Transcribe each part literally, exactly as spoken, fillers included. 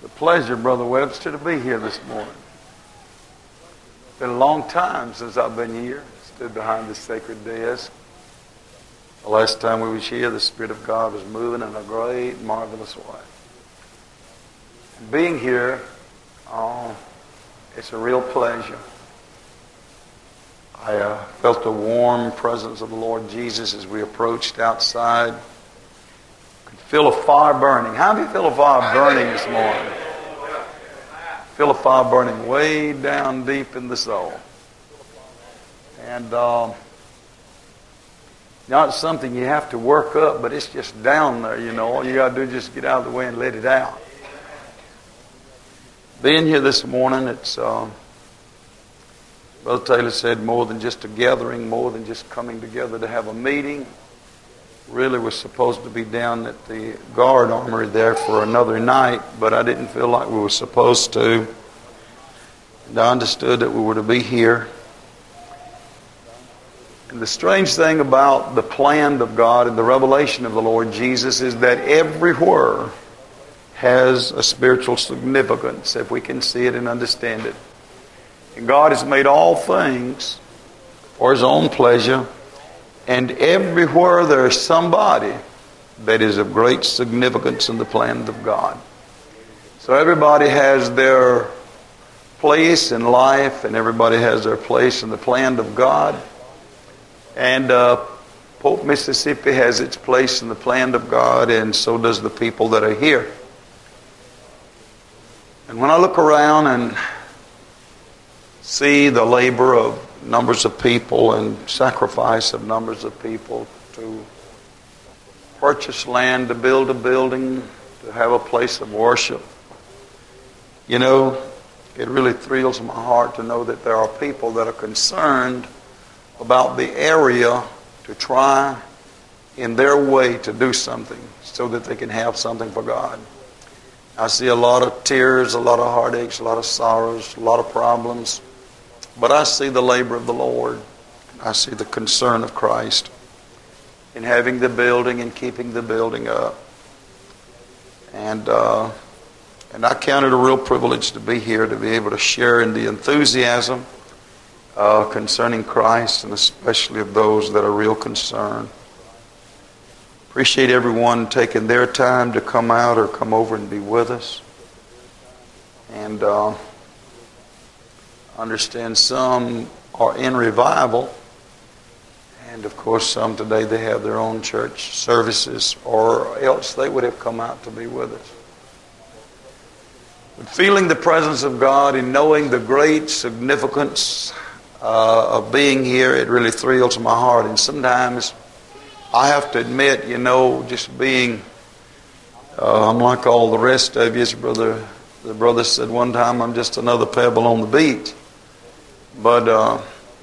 It's a pleasure, Brother Webster, to be here this morning. It's been a long time since I've been here, stood behind this sacred desk. The last time we was here, the Spirit of God was moving in a great, marvelous way. And being here, oh, it's a real pleasure. I uh, felt the warm presence of the Lord Jesus as we approached outside. Could feel a fire burning. How do you feel a fire burning this morning? Feel a fire burning way down deep in the soul. And uh, not something you have to work up, but it's just down there, you know. All you got to do is just get out of the way and let it out. Being here this morning, it's... Uh, Brother Taylor said more than just a gathering, more than just coming together to have a meeting. Really was supposed to be down at the guard armory there for another night, but I didn't feel like we were supposed to. And I understood that we were to be here. And the strange thing about the plan of God and the revelation of the Lord Jesus is that everywhere has a spiritual significance, if we can see it and understand it. And God has made all things for His own pleasure. And everywhere there is somebody that is of great significance in the plan of God. So everybody has their place in life, and everybody has their place in the plan of God. And uh, Polk, Mississippi has its place in the plan of God, and so does the people that are here. And when I look around and see the labor of numbers of people and sacrifice of numbers of people to purchase land, to build a building, to have a place of worship. You know, it really thrills my heart to know that there are people that are concerned about the area to try in their way to do something so that they can have something for God. I see a lot of tears, a lot of heartaches, a lot of sorrows, a lot of problems. But I see the labor of the Lord. I see the concern of Christ in having the building and keeping the building up. And uh, and I count it a real privilege to be here, to be able to share in the enthusiasm uh, concerning Christ, and especially of those that are real concerned. Appreciate everyone taking their time to come out or come over and be with us. And Uh, understand some are in revival, and of course some today they have their own church services, or else they would have come out to be with us. But feeling the presence of God and knowing the great significance uh, of being here, it really thrills my heart. And sometimes I have to admit, you know, just being uh, I'm like all the rest of you. Brother, the brother said one time, I'm just another pebble on the beach. But uh,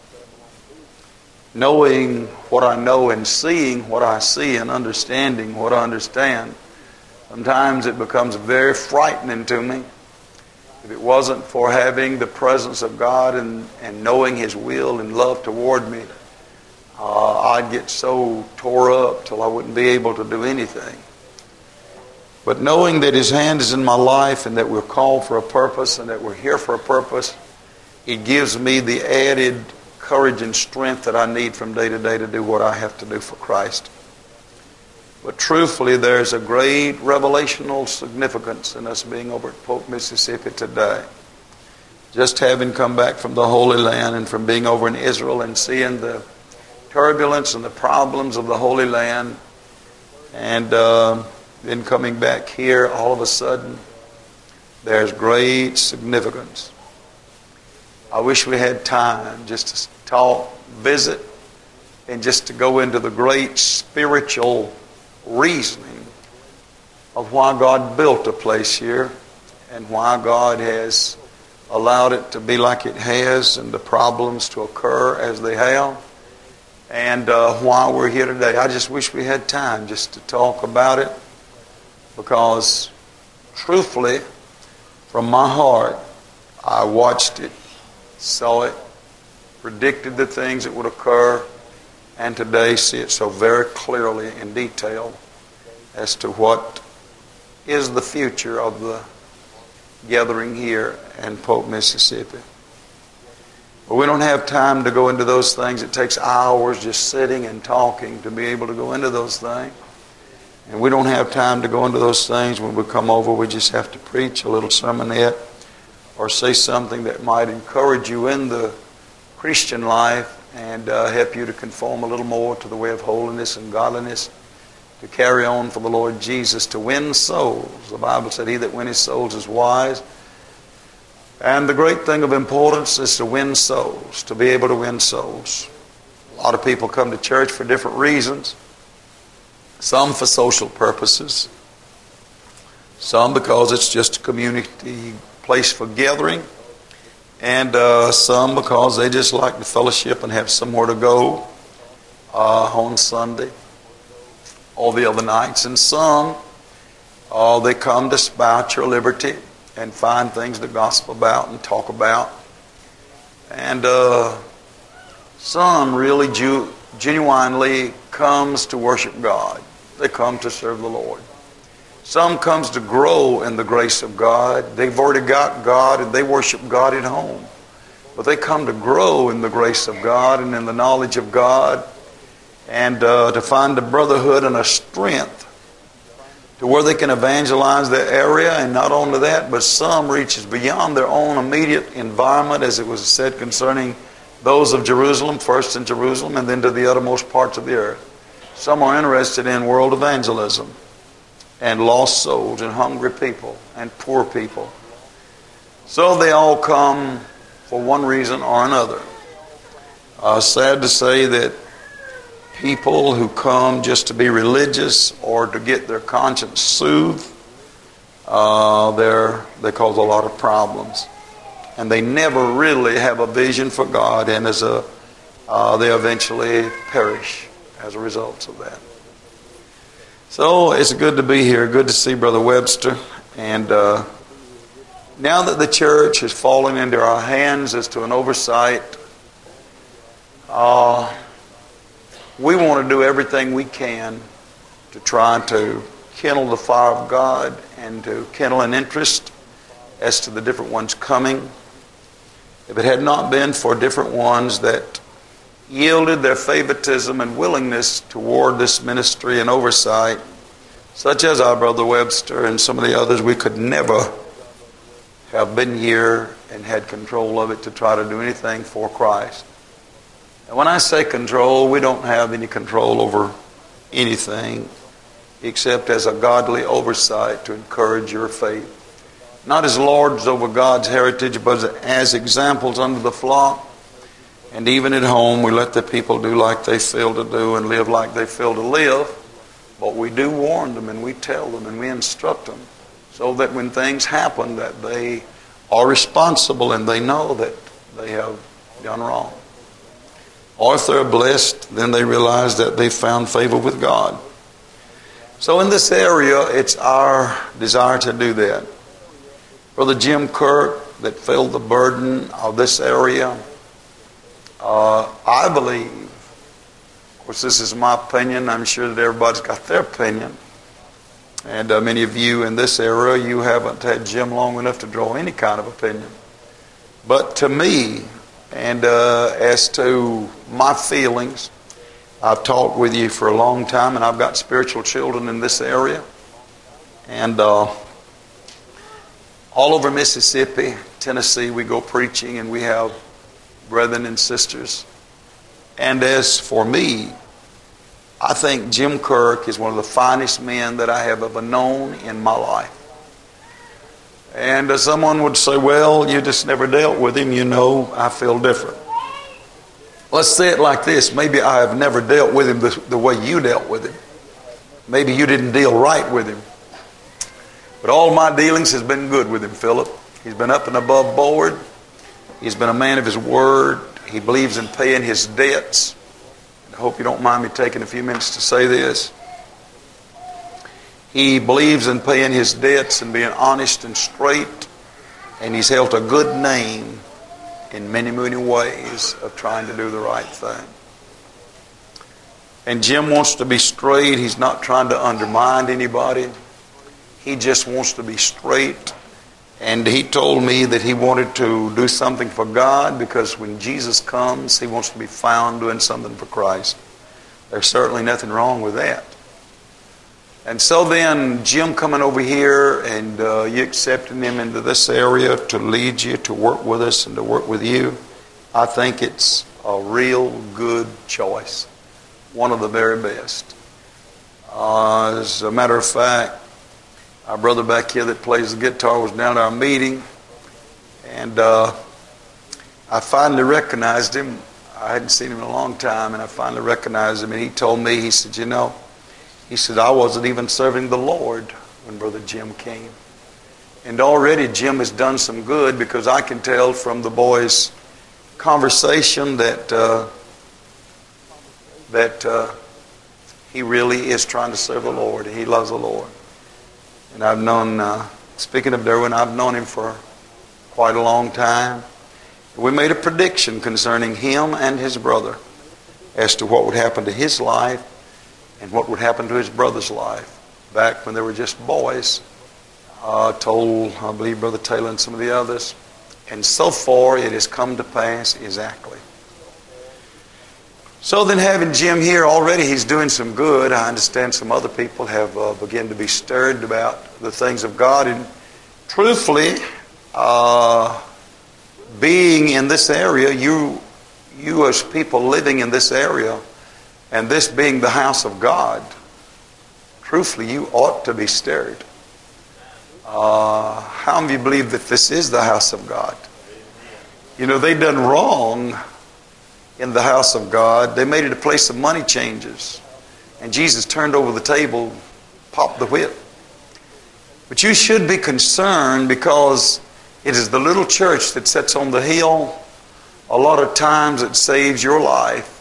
knowing what I know and seeing what I see and understanding what I understand, sometimes it becomes very frightening to me. If it wasn't for having the presence of God and, and knowing His will and love toward me, uh, I'd get so tore up till I wouldn't be able to do anything. But knowing that His hand is in my life and that we're called for a purpose and that we're here for a purpose, it gives me the added courage and strength that I need from day to day to do what I have to do for Christ. But truthfully, there's a great revelational significance in us being over at Polk, Mississippi today. Just having come back from the Holy Land and from being over in Israel and seeing the turbulence and the problems of the Holy Land, and uh, then coming back here, all of a sudden, there's great significance. I wish we had time just to talk, visit, and just to go into the great spiritual reasoning of why God built a place here and why God has allowed it to be like it has and the problems to occur as they have, and uh, why we're here today. I just wish we had time just to talk about it, because truthfully, from my heart, I watched it, saw it, predicted the things that would occur, and today see it so very clearly in detail as to what is the future of the gathering here in Polk, Mississippi. But we don't have time to go into those things. It takes hours just sitting and talking to be able to go into those things. And we don't have time to go into those things. When we come over, we just have to preach a little sermonette or say something that might encourage you in the Christian life and uh, help you to conform a little more to the way of holiness and godliness, to carry on for the Lord Jesus, to win souls. The Bible said, he that winneth souls is wise. And the great thing of importance is to win souls, to be able to win souls. A lot of people come to church for different reasons. Some for social purposes. Some because it's just a community place for gathering. And uh, some because they just like the fellowship and have somewhere to go uh, on Sunday or the other nights. And some, uh, they come to spout your liberty and find things to gossip about and talk about. And uh, some really ju- genuinely comes to worship God. They come to serve the Lord. Some comes to grow in the grace of God. They've already got God and they worship God at home. But they come to grow in the grace of God and in the knowledge of God, and uh, to find a brotherhood and a strength to where they can evangelize their area. And not only that, but some reaches beyond their own immediate environment, as it was said concerning those of Jerusalem, first in Jerusalem and then to the uttermost parts of the earth. Some are interested in world evangelism and lost souls and hungry people and poor people. So they all come for one reason or another. Uh, sad to say that people who come just to be religious or to get their conscience soothed, uh, they're, they cause a lot of problems. And they never really have a vision for God, and as a, uh, they eventually perish as a result of that. So it's good to be here. Good to see Brother Webster. And uh, now that the church has fallen into our hands as to an oversight, uh, we want to do everything we can to try to kindle the fire of God and to kindle an interest as to the different ones coming. If it had not been for different ones that yielded their favoritism and willingness toward this ministry and oversight, such as our Brother Webster and some of the others, we could never have been here and had control of it to try to do anything for Christ. And when I say control, we don't have any control over anything except as a godly oversight to encourage your faith. Not as lords over God's heritage, but as examples under the flock. And even at home, we let the people do like they feel to do and live like they feel to live. But we do warn them and we tell them and we instruct them so that when things happen that they are responsible and they know that they have done wrong. Or if they're blessed, then they realize that they found favor with God. So in this area, it's our desire to do that. Brother Jim Kirk, that filled the burden of this area, uh, I believe, of course this is my opinion, I'm sure that everybody's got their opinion, and uh, many of you in this area, you haven't had Jim long enough to draw any kind of opinion. But to me, and uh, as to my feelings, I've talked with you for a long time, and I've got spiritual children in this area. And uh, all over Mississippi, Tennessee, we go preaching, and we have brethren and sisters. And as for me, I think Jim Kirk is one of the finest men that I have ever known in my life. And uh, someone would say, well, you just never dealt with him, you know, I feel different. Let's say it like this. Maybe I have never dealt with him the, the way you dealt with him. Maybe you didn't deal right with him. But all my dealings has been good with him, Philip. He's been up and above board. He's been a man of his word. He believes in paying his debts. I hope you don't mind me taking a few minutes to say this. He believes in paying his debts and being honest and straight. And he's held a good name in many, many ways of trying to do the right thing. And Jim wants to be straight. He's not trying to undermine anybody. He just wants to be straight And he told me that he wanted to do something for God, because when Jesus comes, he wants to be found doing something for Christ. There's certainly nothing wrong with that. And so then, Jim coming over here and uh, you accepting him into this area to lead you, to work with us and to work with you, I think it's a real good choice. One of the very best. Uh, as a matter of fact, our brother back here that plays the guitar was down at our meeting, and uh, I finally recognized him. I hadn't seen him in a long time, and I finally recognized him, and he told me, he said, you know, he said, I wasn't even serving the Lord when Brother Jim came. And already Jim has done some good, because I can tell from the boys' conversation that uh, that uh, he really is trying to serve the Lord. He loves the Lord. And I've known, uh, speaking of Derwin, I've known him for quite a long time. We made a prediction concerning him and his brother as to what would happen to his life and what would happen to his brother's life back when they were just boys. Uh, told, I believe, Brother Taylor and some of the others. And so far, it has come to pass exactly. So then, having Jim here already, he's doing some good. I understand some other people have uh, begun to be stirred about the things of God. And truthfully, uh, being in this area, you, you as people living in this area, and this being the house of God, truthfully, you ought to be stirred. Uh, how many of you believe that this is the house of God? You know, they done wrong in the house of God. They made it a place of money changers. And Jesus turned over the table, popped the whip. But you should be concerned, because it is the little church that sits on the hill. A lot of times it saves your life.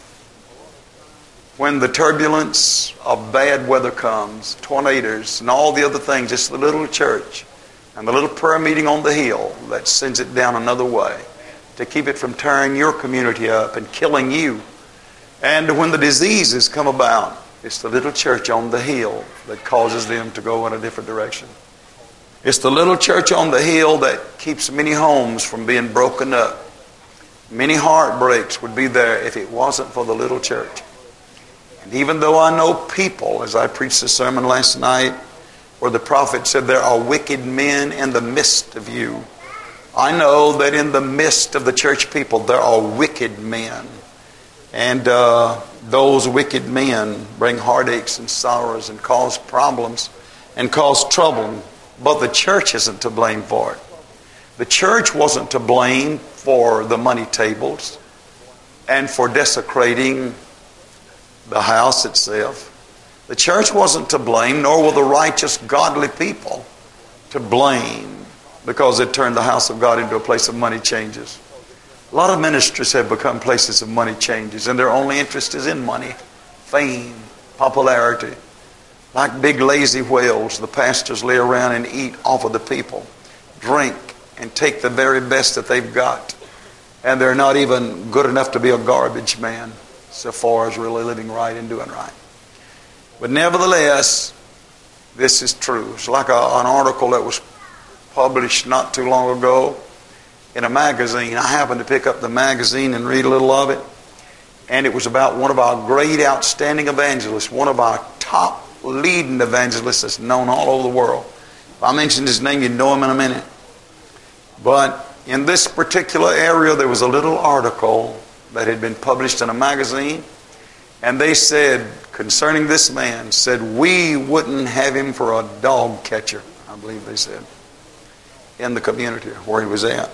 When the turbulence of bad weather comes, tornadoes and all the other things, it's the little church and the little prayer meeting on the hill that sends it down another way to keep it from tearing your community up and killing you. And when the diseases come about, it's the little church on the hill that causes them to go in a different direction. It's the little church on the hill that keeps many homes from being broken up. Many heartbreaks would be there if it wasn't for the little church. And even though I know people, as I preached a sermon last night, where the prophet said there are wicked men in the midst of you, I know that in the midst of the church people there are wicked men. And uh, those wicked men bring heartaches and sorrows and cause problems and cause trouble. But the church isn't to blame for it. The church wasn't to blame for the money tables and for desecrating the house itself. The church wasn't to blame, nor were the righteous, godly people to blame, because it turned the house of God into a place of money changes. A lot of ministries have become places of money changes, and their only interest is in money, fame, popularity. Like big lazy whales, the pastors lay around and eat off of the people, drink, and take the very best that they've got. And they're not even good enough to be a garbage man, so far as really living right and doing right. But nevertheless, this is true. It's like a, an article that was published not too long ago in a magazine. I happened to pick up the magazine and read a little of it. And it was about one of our great outstanding evangelists, one of our top leading evangelists that's known all over the world. If I mentioned his name, you'd know him in a minute. But in this particular area, there was a little article that had been published in a magazine, and they said, concerning this man, said, we wouldn't have him for a dog catcher, I believe they said, in the community where he was at.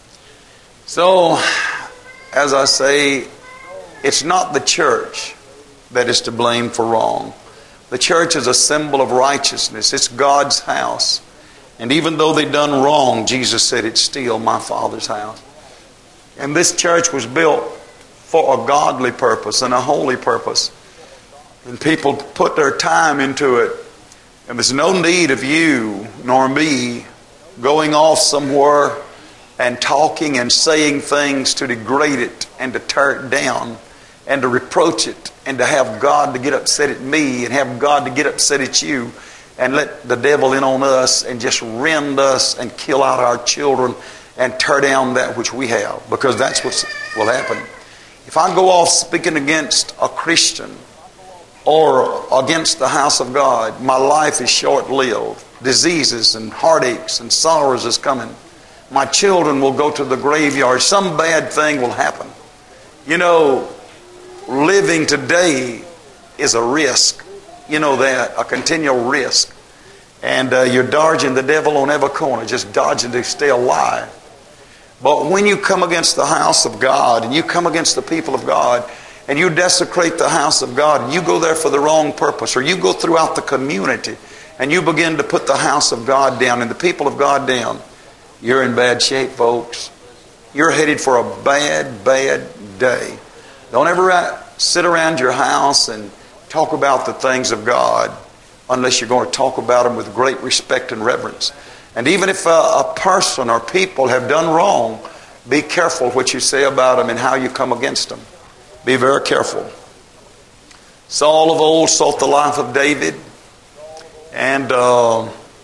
So, as I say, it's not the church that is to blame for wrong. The church is a symbol of righteousness. It's God's house. And even though they done wrong, Jesus said, it's still my Father's house. And this church was built for a godly purpose and a holy purpose. And people put their time into it. And there's no need of you nor me going off somewhere and talking and saying things to degrade it and to tear it down and to reproach it and to have God to get upset at me and have God to get upset at you and let the devil in on us and just rend us and kill out our children and tear down that which we have, because that's what will happen. If I go off speaking against a Christian or against the house of God, my life is short-lived. Diseases and heartaches and sorrows is coming. My children will go to the graveyard. Some bad thing will happen. You know, living today is a risk. You know that, a continual risk. And uh, you're dodging the devil on every corner, just dodging to stay alive. But when you come against the house of God, and you come against the people of God, and you desecrate the house of God, and you go there for the wrong purpose, or you go throughout the community, and you begin to put the house of God down and the people of God down, you're in bad shape, folks. You're headed for a bad, bad day. Don't ever sit around your house and talk about the things of God unless you're going to talk about them with great respect and reverence. And even if a, a person or people have done wrong, be careful what you say about them and how you come against them. Be very careful. Saul of old sought the life of David, and uh,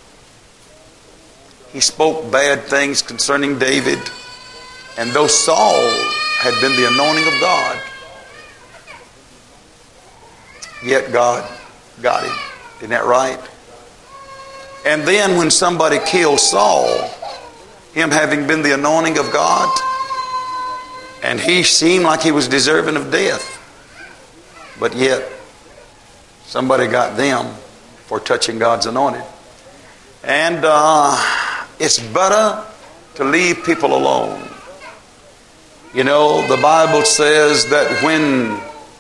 he spoke bad things concerning David. And though Saul had been the anointing of God, yet God got him. Isn't that right? And then when somebody killed Saul, him having been the anointing of God, and he seemed like he was deserving of death, but yet somebody got them for touching God's anointed. And uh, it's better to leave people alone. You know, the Bible says that when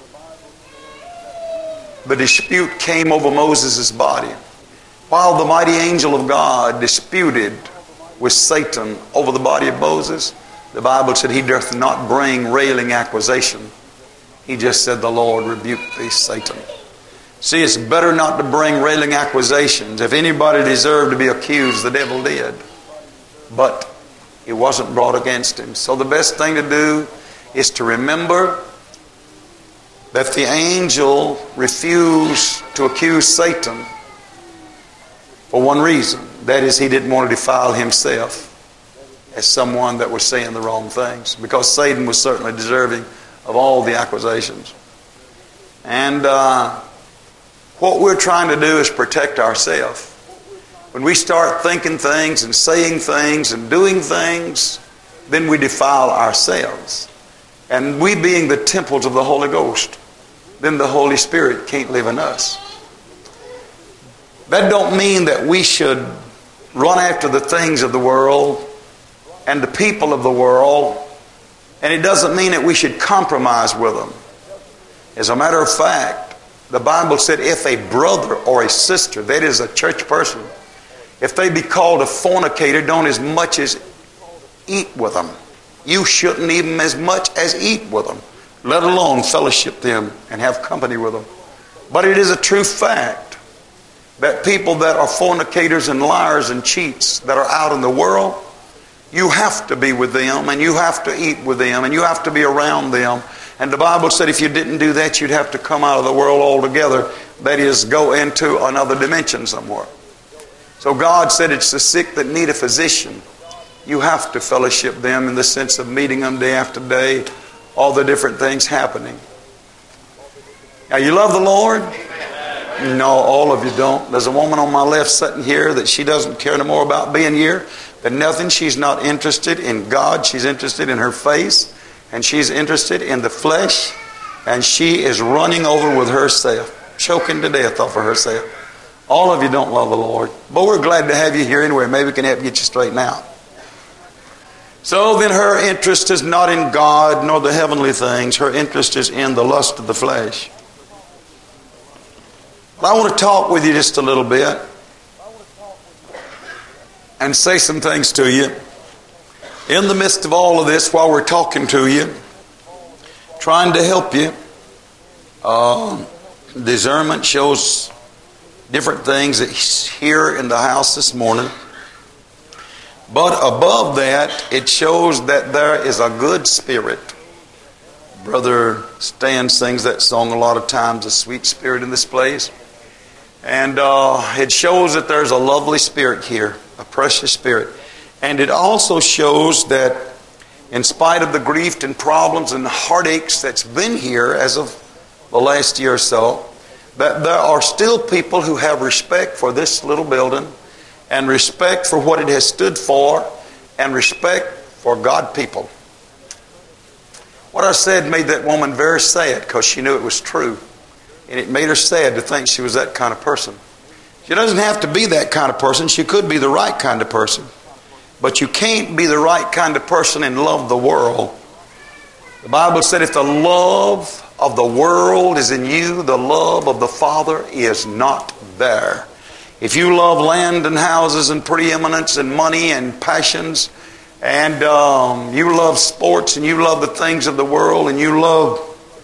the dispute came over Moses' body, while the mighty angel of God disputed with Satan over the body of Moses, the Bible said he doth not bring railing accusation. He just said, the Lord rebuke thee, Satan. See, it's better not to bring railing accusations. If anybody deserved to be accused, the devil did. But it wasn't brought against him. So the best thing to do is to remember that the angel refused to accuse Satan for one reason. That is, he didn't want to defile himself as someone that was saying the wrong things, because Satan was certainly deserving of all the accusations. And uh, what we're trying to do is protect ourselves. When we start thinking things and saying things and doing things, then we defile ourselves. And we being the temples of the Holy Ghost, then the Holy Spirit can't live in us. That don't mean that we should run after the things of the world and the people of the world, and it doesn't mean that we should compromise with them. As a matter of fact, the Bible said if a brother or a sister, that is a church person, if they be called a fornicator, don't as much as eat with them. You shouldn't even as much as eat with them, let alone fellowship them and have company with them. But it is a true fact that people that are fornicators and liars and cheats that are out in the world, you have to be with them and you have to eat with them and you have to be around them. And the Bible said if you didn't do that, you'd have to come out of the world altogether. That is, go into another dimension somewhere. So God said it's the sick that need a physician. You have to fellowship them in the sense of meeting them day after day, all the different things happening. Now, you love the Lord? No, all of you don't. There's a woman on my left sitting here that she doesn't care no more about being here than nothing. She's not interested in God. She's interested in her face, and she's interested in the flesh, and she is running over with herself, choking to death off of herself. All of you don't love the Lord, but we're glad to have you here anyway. Maybe we can help get you straightened out. So then her interest is not in God nor the heavenly things. Her interest is in the lust of the flesh. But I want to talk with you just a little bit and say some things to you. In the midst of all of this, while we're talking to you, trying to help you, uh, discernment shows different things that's here in the house this morning. But above that, it shows that there is a good spirit. Brother Stan sings that song a lot of times, a sweet spirit in this place. And uh, it shows that there's a lovely spirit here, a precious spirit. And it also shows that in spite of the grief and problems and heartaches that's been here as of the last year or so, that there are still people who have respect for this little building and respect for what it has stood for and respect for God people. What I said made that woman very sad because she knew it was true. And it made her sad to think she was that kind of person. She doesn't have to be that kind of person. She could be the right kind of person. But you can't be the right kind of person and love the world. The Bible said if the love of the world is in you, the love of the Father is not there. If you love land and houses and preeminence and money and passions, and um, you love sports and you love the things of the world and you love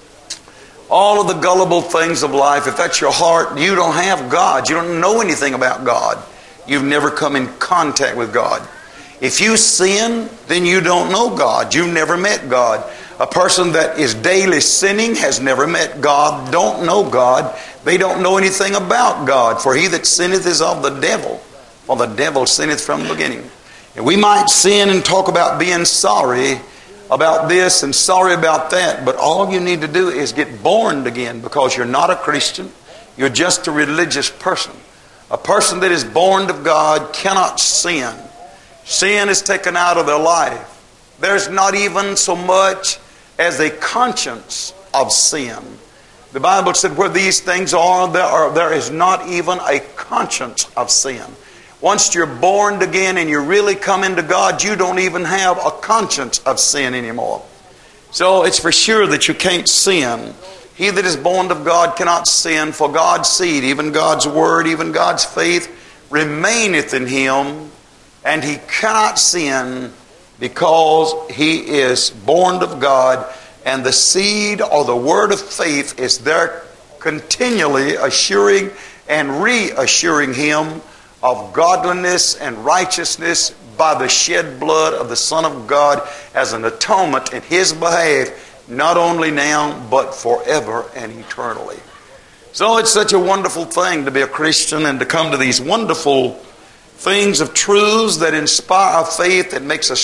all of the gullible things of life, if that's your heart, you don't have God. You don't know anything about God. You've never come in contact with God. If you sin, then you don't know God. You've never met God. A person that is daily sinning has never met God, don't know God. They don't know anything about God. For he that sinneth is of the devil, for the devil sinneth from the beginning. And we might sin and talk about being sorry about this and sorry about that, but all you need to do is get born again, because you're not a Christian. You're just a religious person. A person that is born of God cannot sin. Sin is taken out of their life. There's not even so much as a conscience of sin. The Bible said where these things are, there are, there is not even a conscience of sin. Once you're born again and you really come into God, you don't even have a conscience of sin anymore. So it's for sure that you can't sin. He that is born of God cannot sin, for God's seed, even God's word, even God's faith, remaineth in him, and he cannot sin because he is born of God, and the seed or the word of faith is there continually assuring and reassuring him of godliness and righteousness by the shed blood of the Son of God as an atonement in his behalf, not only now but forever and eternally. So it's such a wonderful thing to be a Christian and to come to these wonderful things of truths that inspire our faith, that makes us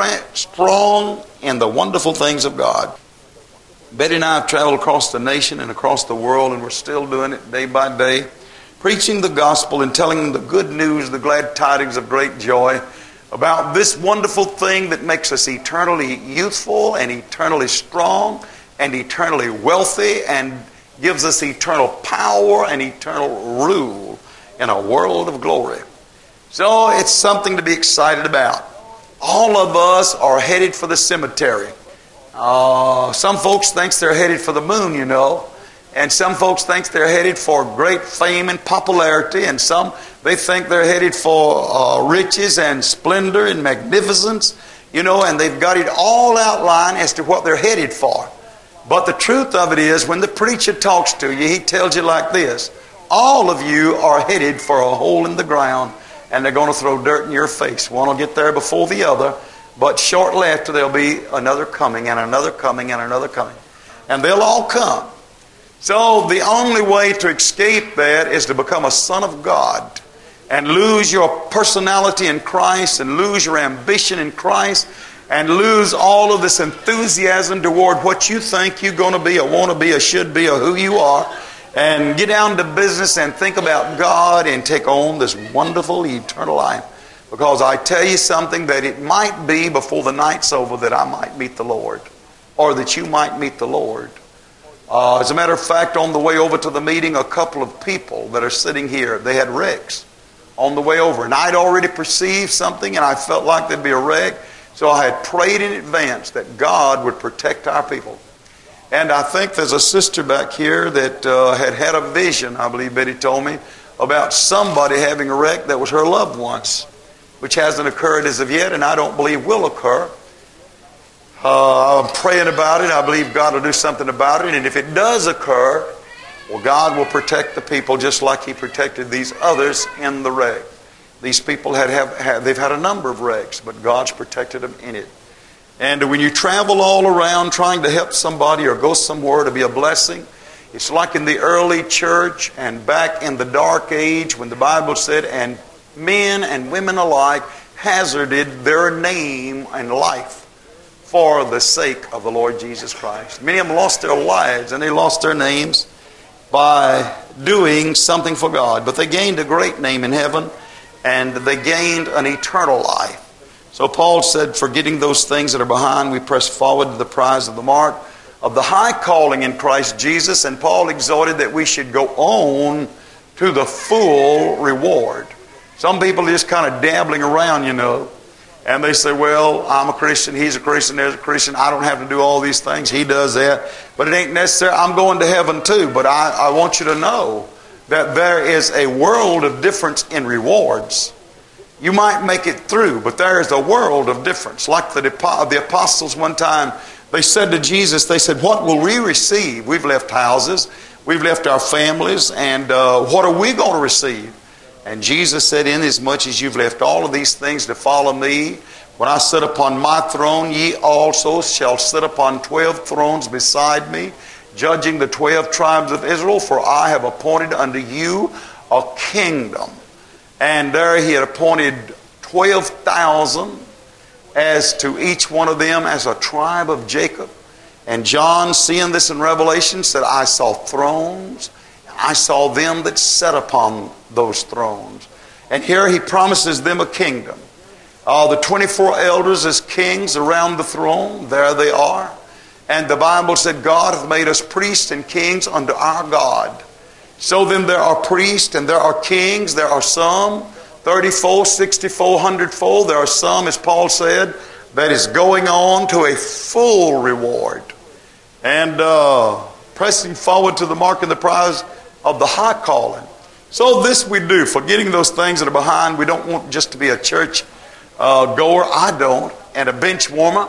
strong in the wonderful things of God. Betty and I have traveled across the nation and across the world, and we're still doing it day by day, preaching the gospel and telling them the good news, the glad tidings of great joy about this wonderful thing that makes us eternally youthful and eternally strong and eternally wealthy and gives us eternal power and eternal rule in a world of glory. So it's something to be excited about. All of us are headed for the cemetery. Uh, some folks think they're headed for the moon, you know. And some folks think they're headed for great fame and popularity. And some, they think they're headed for uh, riches and splendor and magnificence. You know, and they've got it all outlined as to what they're headed for. But the truth of it is, when the preacher talks to you, he tells you like this: all of you are headed for a hole in the ground, and they're going to throw dirt in your face. One will get there before the other, but shortly after there'll be another coming and another coming and another coming. And they'll all come. So the only way to escape that is to become a son of God and lose your personality in Christ and lose your ambition in Christ and lose all of this enthusiasm toward what you think you're going to be or want to be or should be or who you are, and get down to business and think about God and take on this wonderful eternal life. Because I tell you something, that it might be before the night's over that I might meet the Lord, or that you might meet the Lord. Uh, as a matter of fact, on the way over to the meeting, a couple of people that are sitting here, they had wrecks on the way over. And I'd already perceived something, and I felt like there'd be a wreck. So I had prayed in advance that God would protect our people. And I think there's a sister back here that uh, had had a vision, I believe Betty told me, about somebody having a wreck that was her loved ones, which hasn't occurred as of yet, and I don't believe will occur. Uh, I'm praying about it. I believe God will do something about it. And if it does occur, well, God will protect the people just like He protected these others in the wreck. These people had, have, have they've had a number of wrecks, but God's protected them in it. And when you travel all around trying to help somebody or go somewhere to be a blessing, It's like in the early church and back in the dark age when the Bible said, and men and women alike hazarded their name and life for the sake of the Lord Jesus Christ. Many of them lost their lives and they lost their names by doing something for God. But they gained a great name in heaven and they gained an eternal life. So Paul said, forgetting those things that are behind, we press forward to the prize of the mark of the high calling in Christ Jesus. And Paul exhorted that we should go on to the full reward. Some people are just kind of dabbling around, you know. And they say, well, I'm a Christian, he's a Christian, there's a Christian. I don't have to do all these things. He does that. But it ain't necessary. I'm going to heaven too. But I, I want you to know that there is a world of difference in rewards. You might make it through, but there is a world of difference. Like the, the apostles one time, they said to Jesus, they said, what will we receive? We've left houses, we've left our families, and uh, what are we going to receive? And Jesus said, inasmuch as you've left all of these things to follow me, when I sit upon my throne, ye also shall sit upon twelve thrones beside me, judging the twelve tribes of Israel, for I have appointed unto you a kingdom. And there he had appointed twelve thousand as to each one of them as a tribe of Jacob. And John, seeing this in Revelation, said, I saw thrones, I saw them that sat upon those thrones. And here he promises them a kingdom. Uh, the twenty-four elders as kings around the throne, there they are. And the Bible said, God hath made us priests and kings unto our God. So then there are priests and there are kings. There are some thirty-fold, sixty-fold, one hundred-fold. There are some, as Paul said, that is going on to a full reward. And uh, pressing forward to the mark and the prize of the high calling. So this we do, forgetting those things that are behind. We don't want just to be a church uh, goer. I don't. And a bench warmer.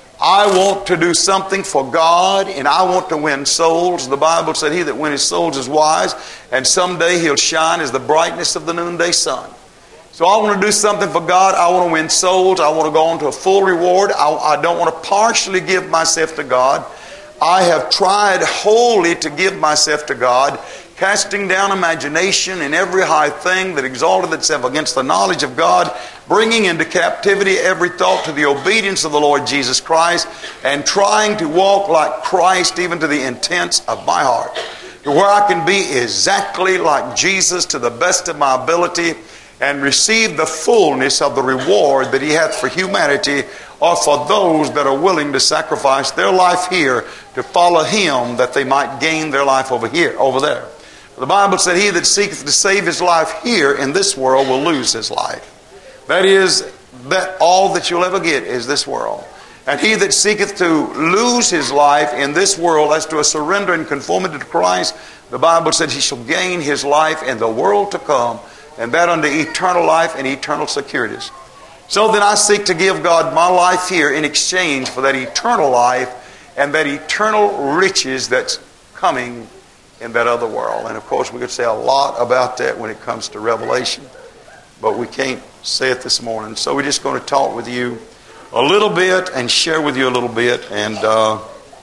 I want to do something for God, and I want to win souls. The Bible said, he that winneth souls is wise, and someday he'll shine as the brightness of the noonday sun. So I want to do something for God. I want to win souls. I want to go on to a full reward. I, I don't want to partially give myself to God. I have tried wholly to give myself to God, casting down imagination and every high thing that exalted itself against the knowledge of God, bringing into captivity every thought to the obedience of the Lord Jesus Christ, and trying to walk like Christ even to the intents of my heart, to where I can be exactly like Jesus to the best of my ability and receive the fullness of the reward that he hath for humanity, or for those that are willing to sacrifice their life here to follow him, that they might gain their life over here, over there. The Bible said, he that seeketh to save his life here in this world will lose his life. That is, that all that you'll ever get is this world. And he that seeketh to lose his life in this world as to a surrender and conformity to Christ, the Bible said he shall gain his life in the world to come, and that unto eternal life and eternal securities. So then I seek to give God my life here in exchange for that eternal life and that eternal riches that's coming in that other world. And of course we could say a lot about that when it comes to Revelation, but we can't say it this morning. So we're just going to talk with you a little bit and share with you a little bit, and uh,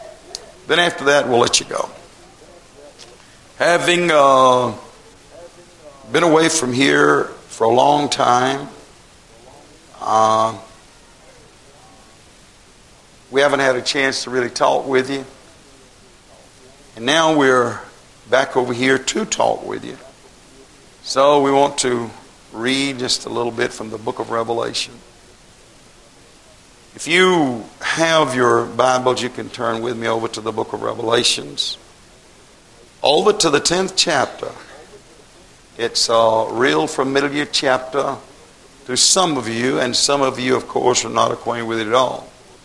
then after that we'll let you go. Having uh, been away from here for a long time, uh, we haven't had a chance to really talk with you, and now we're back over here to talk with you. So we want to read just a little bit from the book of Revelation. If you have your Bibles, you can turn with me over to the book of Revelations, over to the tenth chapter. It's a real familiar chapter to some of you, and some of you, of course, are not acquainted with it at all.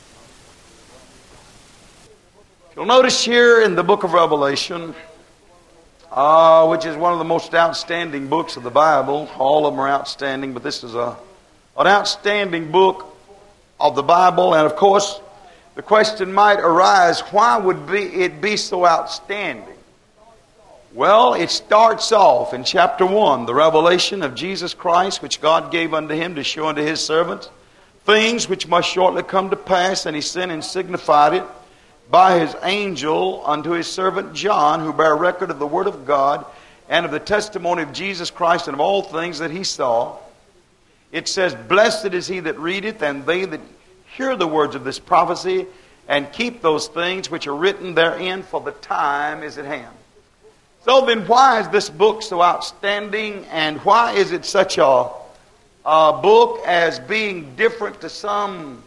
You'll notice here in the book of Revelation, uh, which is one of the most outstanding books of the Bible. All of them are outstanding, but this is a, an outstanding book of the Bible. And of course, the question might arise, why would be, it be so outstanding? Well, it starts off in chapter one, the revelation of Jesus Christ, which God gave unto him to show unto his servants things which must shortly come to pass, and he sent and signified it by his angel unto his servant John, who bare record of the word of God and of the testimony of Jesus Christ and of all things that he saw. It says, Blessed is he that readeth, and they that hear the words of this prophecy, and keep those things which are written therein, for the time is at hand. So then, why is this book so outstanding, and why is it such a, a book as being different to some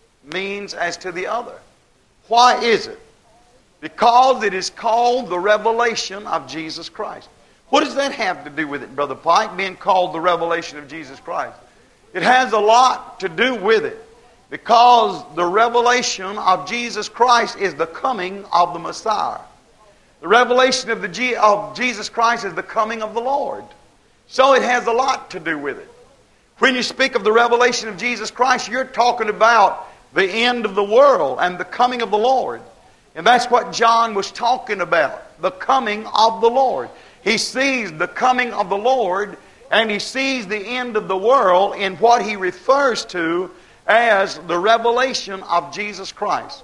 means as to the other? Why is it? Because it is called the revelation of Jesus Christ. What does that have to do with it, Brother Pike, being called the revelation of Jesus Christ? It has a lot to do with it, because the revelation of Jesus Christ is the coming of the Messiah. The revelation of, the G- of Jesus Christ is the coming of the Lord. So it has a lot to do with it. When you speak of the revelation of Jesus Christ, you're talking about the end of the world and the coming of the Lord. And that's what John was talking about, the coming of the Lord. He sees the coming of the Lord, and he sees the end of the world in what he refers to as the revelation of Jesus Christ.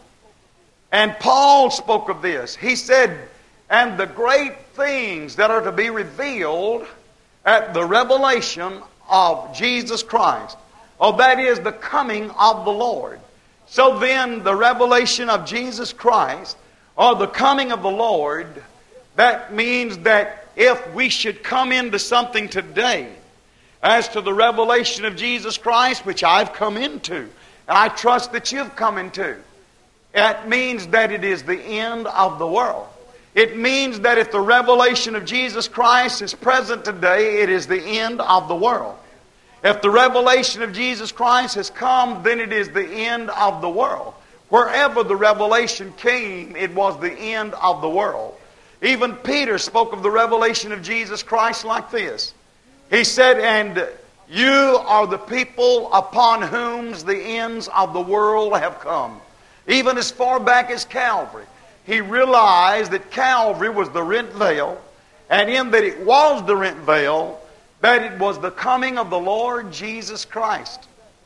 And Paul spoke of this. He said, and the great things that are to be revealed at the revelation of Jesus Christ. Oh, that is the coming of the Lord. So then, the revelation of Jesus Christ, or the coming of the Lord, that means that if we should come into something today as to the revelation of Jesus Christ, which I've come into, and I trust that you've come into, it means that it is the end of the world. It means that if the revelation of Jesus Christ is present today, it is the end of the world. If the revelation of Jesus Christ has come, then it is the end of the world. Wherever the revelation came, it was the end of the world. Even Peter spoke of the revelation of Jesus Christ like this. He said, and you are the people upon whom the ends of the world have come. Even as far back as Calvary. He realized that Calvary was the rent veil, and in that it was the rent veil, that it was the coming of the Lord Jesus Christ.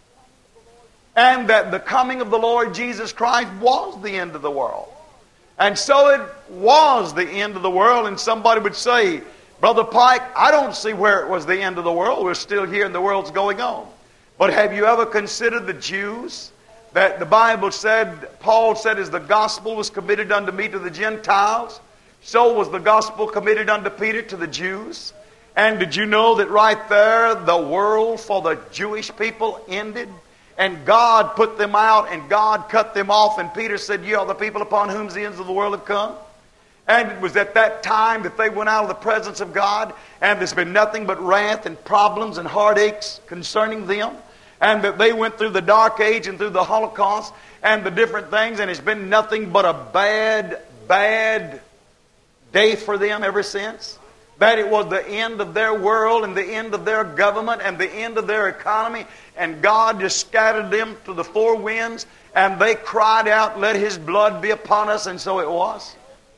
And that the coming of the Lord Jesus Christ was the end of the world. And so it was the end of the world. And somebody would say, Brother Pike, I don't see where it was the end of the world. We're still here and the world's going on. But have you ever considered the Jews? That the Bible said, Paul said, as the gospel was committed unto me to the Gentiles, so was the gospel committed unto Peter to the Jews. And did you know that right there, the world for the Jewish people ended? And God put them out, and God cut them off. And Peter said, you are the people upon whom the ends of the world have come. And it was at that time that they went out of the presence of God, and there's been nothing but wrath and problems and heartaches concerning them. And that they went through the dark age and through the Holocaust and the different things, and it's been nothing but a bad, bad day for them ever since. That it was the end of their world and the end of their government and the end of their economy. And God just scattered them to the four winds. And they cried out, let His blood be upon us. And so it was.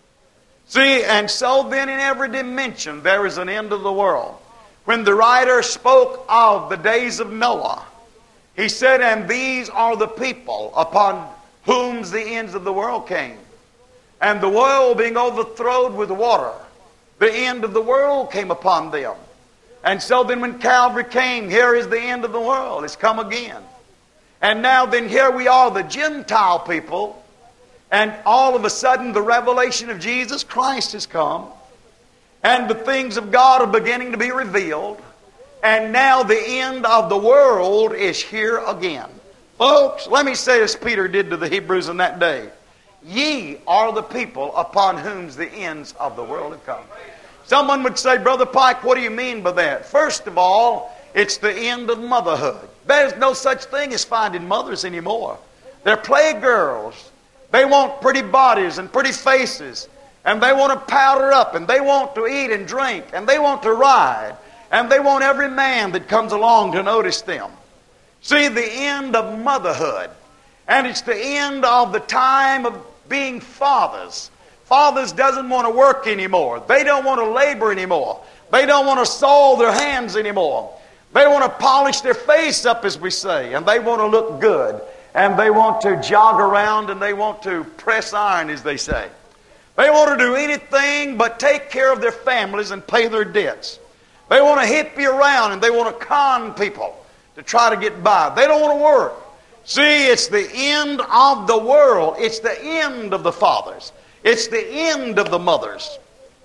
See, and so then in every dimension there is an end of the world. When the writer spoke of the days of Noah, he said, and these are the people upon whom the ends of the world came. And the world being overthrown with water, the end of the world came upon them. And so then when Calvary came, here is the end of the world. It's come again. And now then here we are, the Gentile people. And all of a sudden the revelation of Jesus Christ has come. And the things of God are beginning to be revealed. And now the end of the world is here again. Folks, let me say as Peter did to the Hebrews in that day. Ye are the people upon whom the ends of the world have come. Someone would say, Brother Pike, what do you mean by that? First of all, it's the end of motherhood. There's no such thing as finding mothers anymore. They're playgirls. They want pretty bodies and pretty faces. And they want to powder up. And they want to eat and drink. And they want to ride. And they want every man that comes along to notice them. See, the end of motherhood. And it's the end of the time of being fathers. Fathers doesn't want to work anymore. They don't want to labor anymore. They don't want to soil their hands anymore. They want to polish their face up, as we say, and they want to look good. And they want to jog around and they want to press iron, as they say. They want to do anything but take care of their families and pay their debts. They want to hippie around and they want to con people to try to get by. They don't want to work. See, it's the end of the world. It's the end of the fathers. It's the end of the mothers.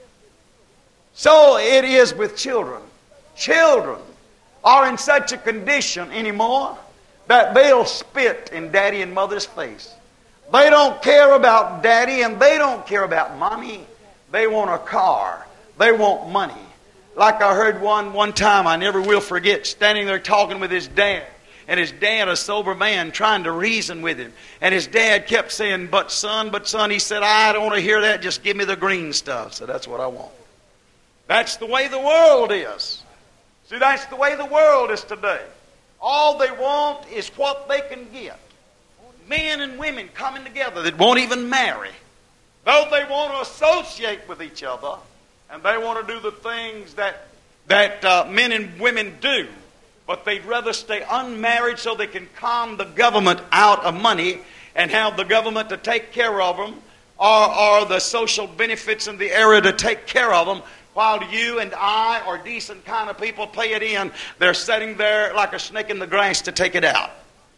So it is with children. Children are in such a condition anymore that they'll spit in daddy and mother's face. They don't care about daddy and they don't care about mommy. They want a car. They want money. Like I heard one one time, I never will forget, standing there talking with his dad. And his dad, a sober man, trying to reason with him. And his dad kept saying, but son, but son. He said, I don't want to hear that. Just give me the green stuff. So that's what I want. That's the way the world is. See, that's the way the world is today. All they want is what they can get. Men and women coming together that won't even marry. Though they want to associate with each other. And they want to do the things that, that uh, men and women do. But they'd rather stay unmarried so they can con the government out of money and have the government to take care of them, or, or the social benefits in the area to take care of them, while you and I, or decent kind of people, pay it in. They're sitting there like a snake in the grass to take it out.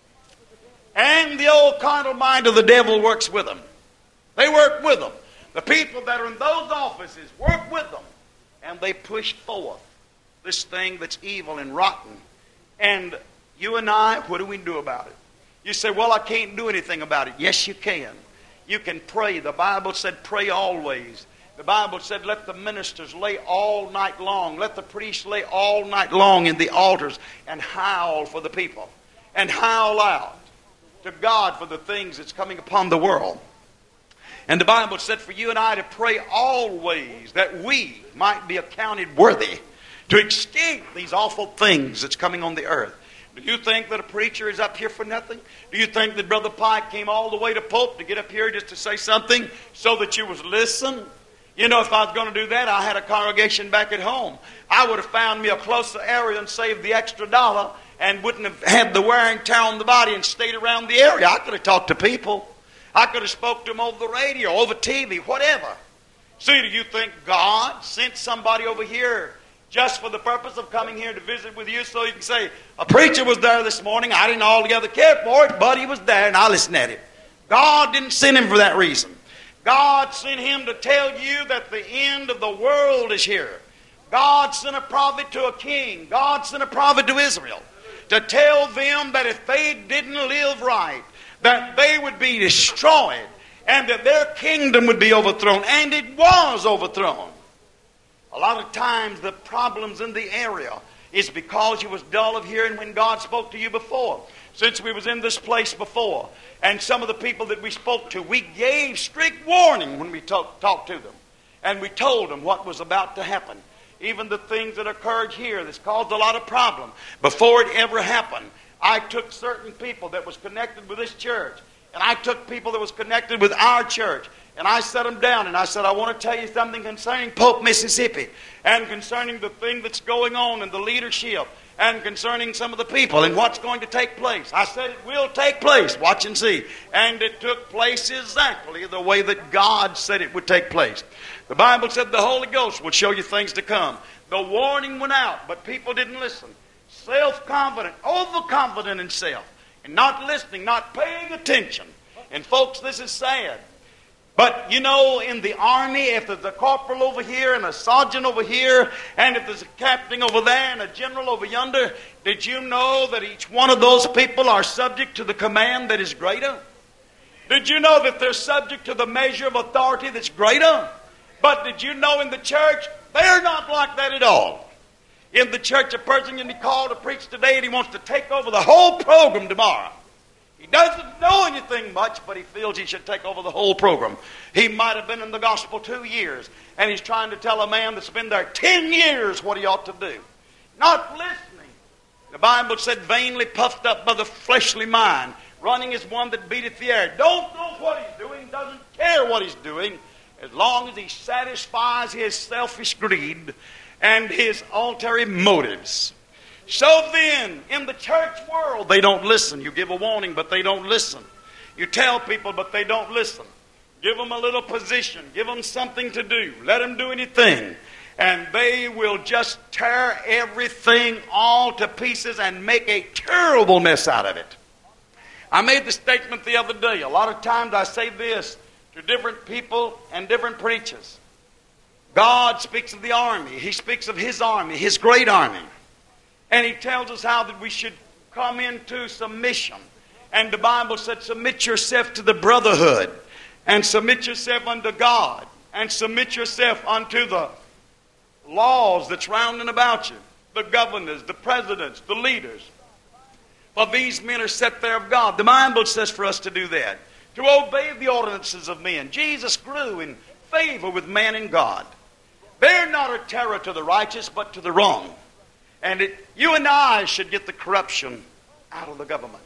And the old carnal mind of the devil works with them. They work with them. The people that are in those offices work with them. And they push forth this thing that's evil and rotten. And you and I, what do we do about it? You say, well, I can't do anything about it. Yes, you can. You can pray. The Bible said pray always. The Bible said let the ministers lay all night long. Let the priests lay all night long in the altars and howl for the people. And howl out to God for the things that's coming upon the world. And the Bible said for you and I to pray always that we might be accounted worthy to escape these awful things that's coming on the earth. Do you think that a preacher is up here for nothing? Do you think that Brother Pike came all the way to Pope to get up here just to say something so that you was listen? You know, if I was going to do that, I had a congregation back at home. I would have found me a closer area and saved the extra dollar and wouldn't have had the wear and tear on the body and stayed around the area. I could have talked to people. I could have spoke to them over the radio, over T V, whatever. See, do you think God sent somebody over here just for the purpose of coming here to visit with you so you can say, a preacher was there this morning, I didn't altogether care for it, but he was there and I listened at him. God didn't send him for that reason. God sent him to tell you that the end of the world is here. God sent a prophet to a king. God sent a prophet to Israel to tell them that if they didn't live right, that they would be destroyed and that their kingdom would be overthrown. And it was overthrown. A lot of times the problems in the area is because you was dull of hearing when God spoke to you before. Since we was in this place before, and some of the people that we spoke to, we gave strict warning when we talk, talked to them. And we told them what was about to happen. Even the things that occurred here that's caused a lot of problem. Before it ever happened, I took certain people that was connected with this church, and I took people that was connected with our church, and I set them down, and I said, I want to tell you something concerning Pope, Mississippi, and concerning the thing that's going on in the leadership, and concerning some of the people and what's going to take place. I said it will take place. Watch and see. And it took place exactly the way that God said it would take place. The Bible said the Holy Ghost would show you things to come. The warning went out, but people didn't listen. Self-confident, overconfident in self, and not listening, not paying attention. And folks, this is sad. But, you know, in the army, if there's a corporal over here and a sergeant over here, and if there's a captain over there and a general over yonder, did you know that each one of those people are subject to the command that is greater? Did you know that they're subject to the measure of authority that's greater? But did you know in the church, they're not like that at all. In the church, a person can be called to preach today and he wants to take over the whole program tomorrow. He doesn't know anything much, but he feels he should take over the whole program. He might have been in the gospel two years, and he's trying to tell a man that's been there ten years what he ought to do. Not listening. The Bible said, vainly puffed up by the fleshly mind, running as one that beateth the air. Don't know what he's doing, doesn't care what he's doing, as long as he satisfies his selfish greed and his ulterior motives. So then, in the church world, they don't listen. You give a warning, but they don't listen. You tell people, but they don't listen. Give them a little position. Give them something to do. Let them do anything. And they will just tear everything all to pieces and make a terrible mess out of it. I made the statement the other day. A lot of times I say this to different people and different preachers. God speaks of the army. He speaks of His army, His great army. And He tells us how that we should come into submission. And the Bible said, submit yourself to the brotherhood. And submit yourself unto God. And submit yourself unto the laws that's round about you. The governors, the presidents, the leaders. For these men are set there of God. The Bible says for us to do that. To obey the ordinances of men. Jesus grew in favor with man and God. They're not a terror to the righteous, but to the wrong. And it, you and I should get the corruption out of the government.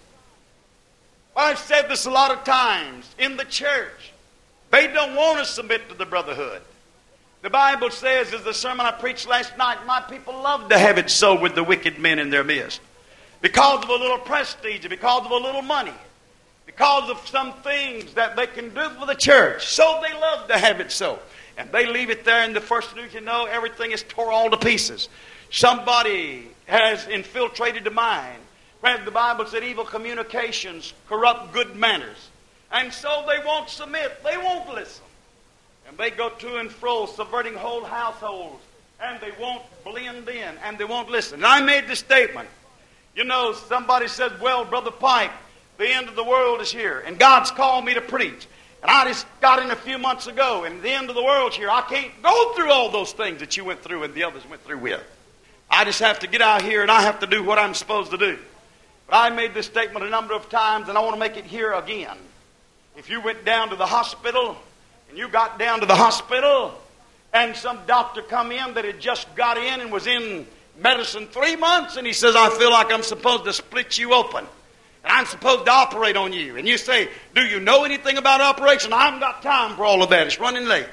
Well, I've said this a lot of times. In the church, they don't want to submit to the brotherhood. The Bible says, as the sermon I preached last night, my people love to have it so with the wicked men in their midst. Because of a little prestige, because of a little money, because of some things that they can do for the church. So they love to have it so. And they leave it there, and the first news you know, everything is tore all to pieces. Somebody has infiltrated the mind. Friends, the Bible said evil communications corrupt good manners. And so they won't submit. They won't listen. And they go to and fro, subverting whole households. And they won't blend in, and they won't listen. And I made this statement. You know, somebody says, well, Brother Pike, the end of the world is here, and God's called me to preach. And I just got in a few months ago, and the end of the world's here. I can't go through all those things that you went through and the others went through with. I just have to get out here, and I have to do what I'm supposed to do. But I made this statement a number of times, and I want to make it here again. If you went down to the hospital, and you got down to the hospital, and some doctor come in that had just got in and was in medicine three months, and he says, I feel like I'm supposed to split you open. And I'm supposed to operate on you. And you say, do you know anything about operation? I haven't got time for all of that. It's running late.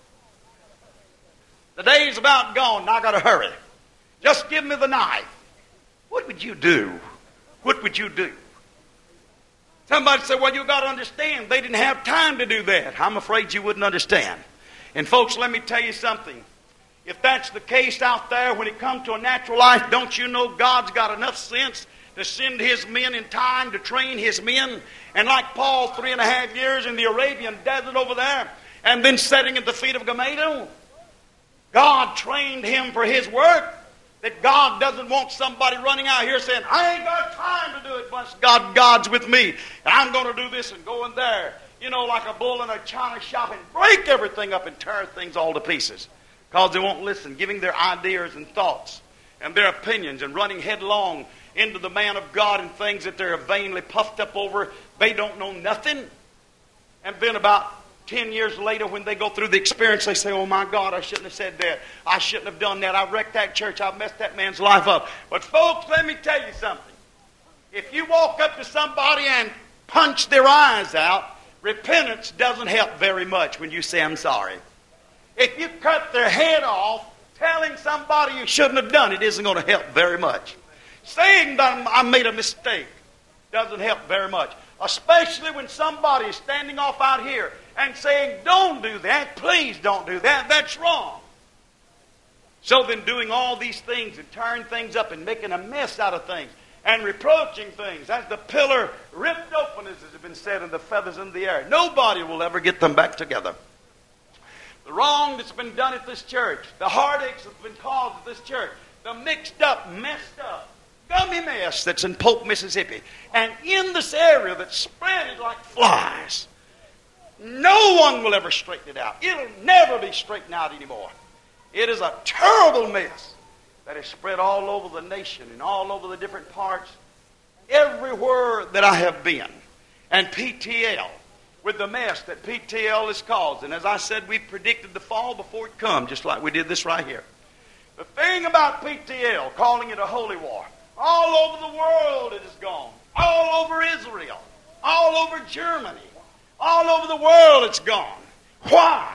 The day's about gone, and I got to hurry. Just give me the knife. What would you do? What would you do? Somebody said, well, you got to understand, they didn't have time to do that. I'm afraid you wouldn't understand. And folks, let me tell you something. If that's the case out there when it comes to a natural life, don't you know God's got enough sense to send His men in time to train His men? And like Paul, three and a half years in the Arabian desert over there, and then sitting at the feet of Gamaliel, God trained him for His work. That God doesn't want somebody running out here saying, I ain't got time to do it, but God, God's with me, and I'm going to do this and go in there, you know, like a bull in a china shop and break everything up and tear things all to pieces. Because they won't listen, giving their ideas and thoughts and their opinions and running headlong into the man of God and things that they're vainly puffed up over. They don't know nothing. And then about ten years later, when they go through the experience, they say, oh my God, I shouldn't have said that. I shouldn't have done that. I wrecked that church. I messed that man's life up. But folks, let me tell you something. If you walk up to somebody and punch their eyes out, repentance doesn't help very much when you say, I'm sorry. If you cut their head off, telling somebody you shouldn't have done it isn't going to help very much. Saying that I made a mistake doesn't help very much. Especially when somebody is standing off out here and saying, don't do that, please don't do that, that's wrong. So then doing all these things and tearing things up and making a mess out of things and reproaching things, as the pillar ripped open, as has been said, and the feathers in the air, nobody will ever get them back together. The wrong that's been done at this church, the heartaches that's been caused at this church, the mixed up, messed up, gummy mess that's in Polk, Mississippi, and in this area that's spread like flies. No one will ever straighten it out. It'll never be straightened out anymore. It is a terrible mess that is spread all over the nation and all over the different parts, everywhere that I have been. And P T L, with the mess that P T L has caused. And as I said, we predicted the fall before it come, just like we did this right here. The thing about P T L, calling it a holy war, all over the world it has gone. All over Israel. All over Germany. All over the world it's gone. Why?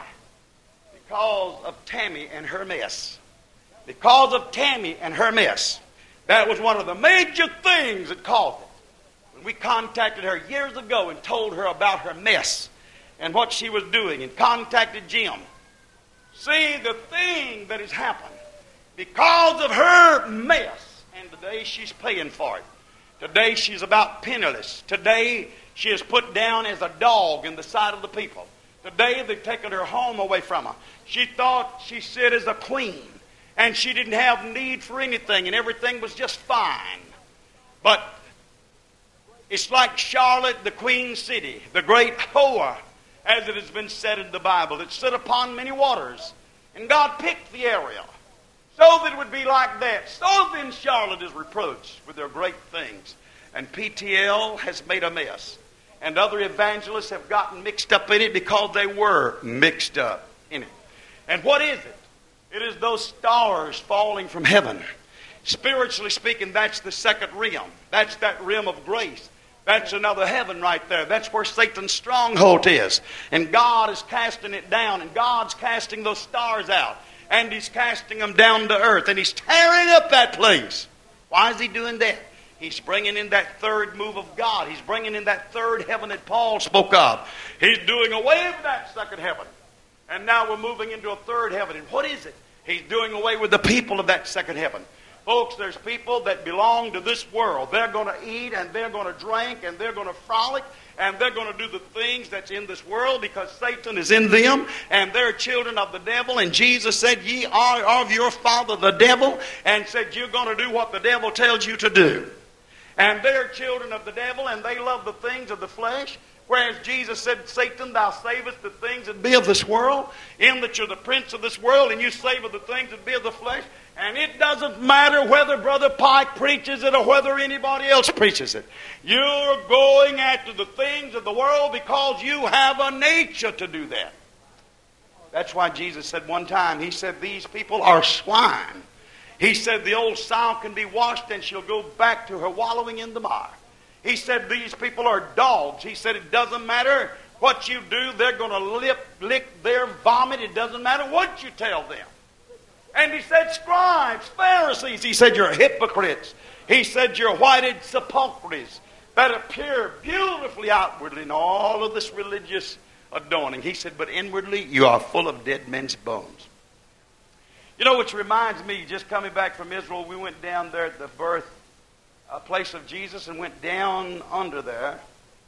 Because of Tammy and her mess. Because of Tammy and her mess. That was one of the major things that caused it. When we contacted her years ago and told her about her mess and what she was doing, and contacted Jim. See, the thing that has happened because of her mess, and today she's paying for it. Today she's about penniless. Today she is put down as a dog in the sight of the people. Today they've taken her home away from her. She thought she sit as a queen, and she didn't have need for anything, and everything was just fine. But it's like Charlotte, the queen city, the great whore, as it has been said in the Bible. It stood upon many waters, and God picked the area so that it would be like that. So then Charlotte is reproached with their great things, and P T L has made a mess, and other evangelists have gotten mixed up in it because they were mixed up in it. And what is it? It is those stars falling from heaven. Spiritually speaking, that's the second realm. That's that realm of grace. That's another heaven right there. That's where Satan's stronghold is. And God is casting it down, and God's casting those stars out, and He's casting them down to earth, and He's tearing up that place. Why is He doing that? He's bringing in that third move of God. He's bringing in that third heaven that Paul spoke of. He's doing away with that second heaven. And now we're moving into a third heaven. And what is it? He's doing away with the people of that second heaven. Folks, there's people that belong to this world. They're going to eat, and they're going to drink, and they're going to frolic, and they're going to do the things that's in this world because Satan is in them, and they're children of the devil. And Jesus said, ye are of your father the devil, and said you're going to do what the devil tells you to do. And they're children of the devil, and they love the things of the flesh. Whereas Jesus said, Satan, thou savest the things that be of this world, in that you're the prince of this world, and you savor the things that be of the flesh. And it doesn't matter whether Brother Pike preaches it or whether anybody else preaches it. You're going after the things of the world because you have a nature to do that. That's why Jesus said one time, He said, these people are swine. He said, the old sow can be washed and she'll go back to her wallowing in the mire. He said, these people are dogs. He said, it doesn't matter what you do. They're going to lip, lick their vomit. It doesn't matter what you tell them. And He said, scribes, Pharisees. He said, you're hypocrites. He said, you're whited sepulchres that appear beautifully outwardly in all of this religious adorning. He said, but inwardly you are full of dead men's bones. You know, which reminds me, just coming back from Israel, we went down there at the birth uh, place of Jesus and went down under there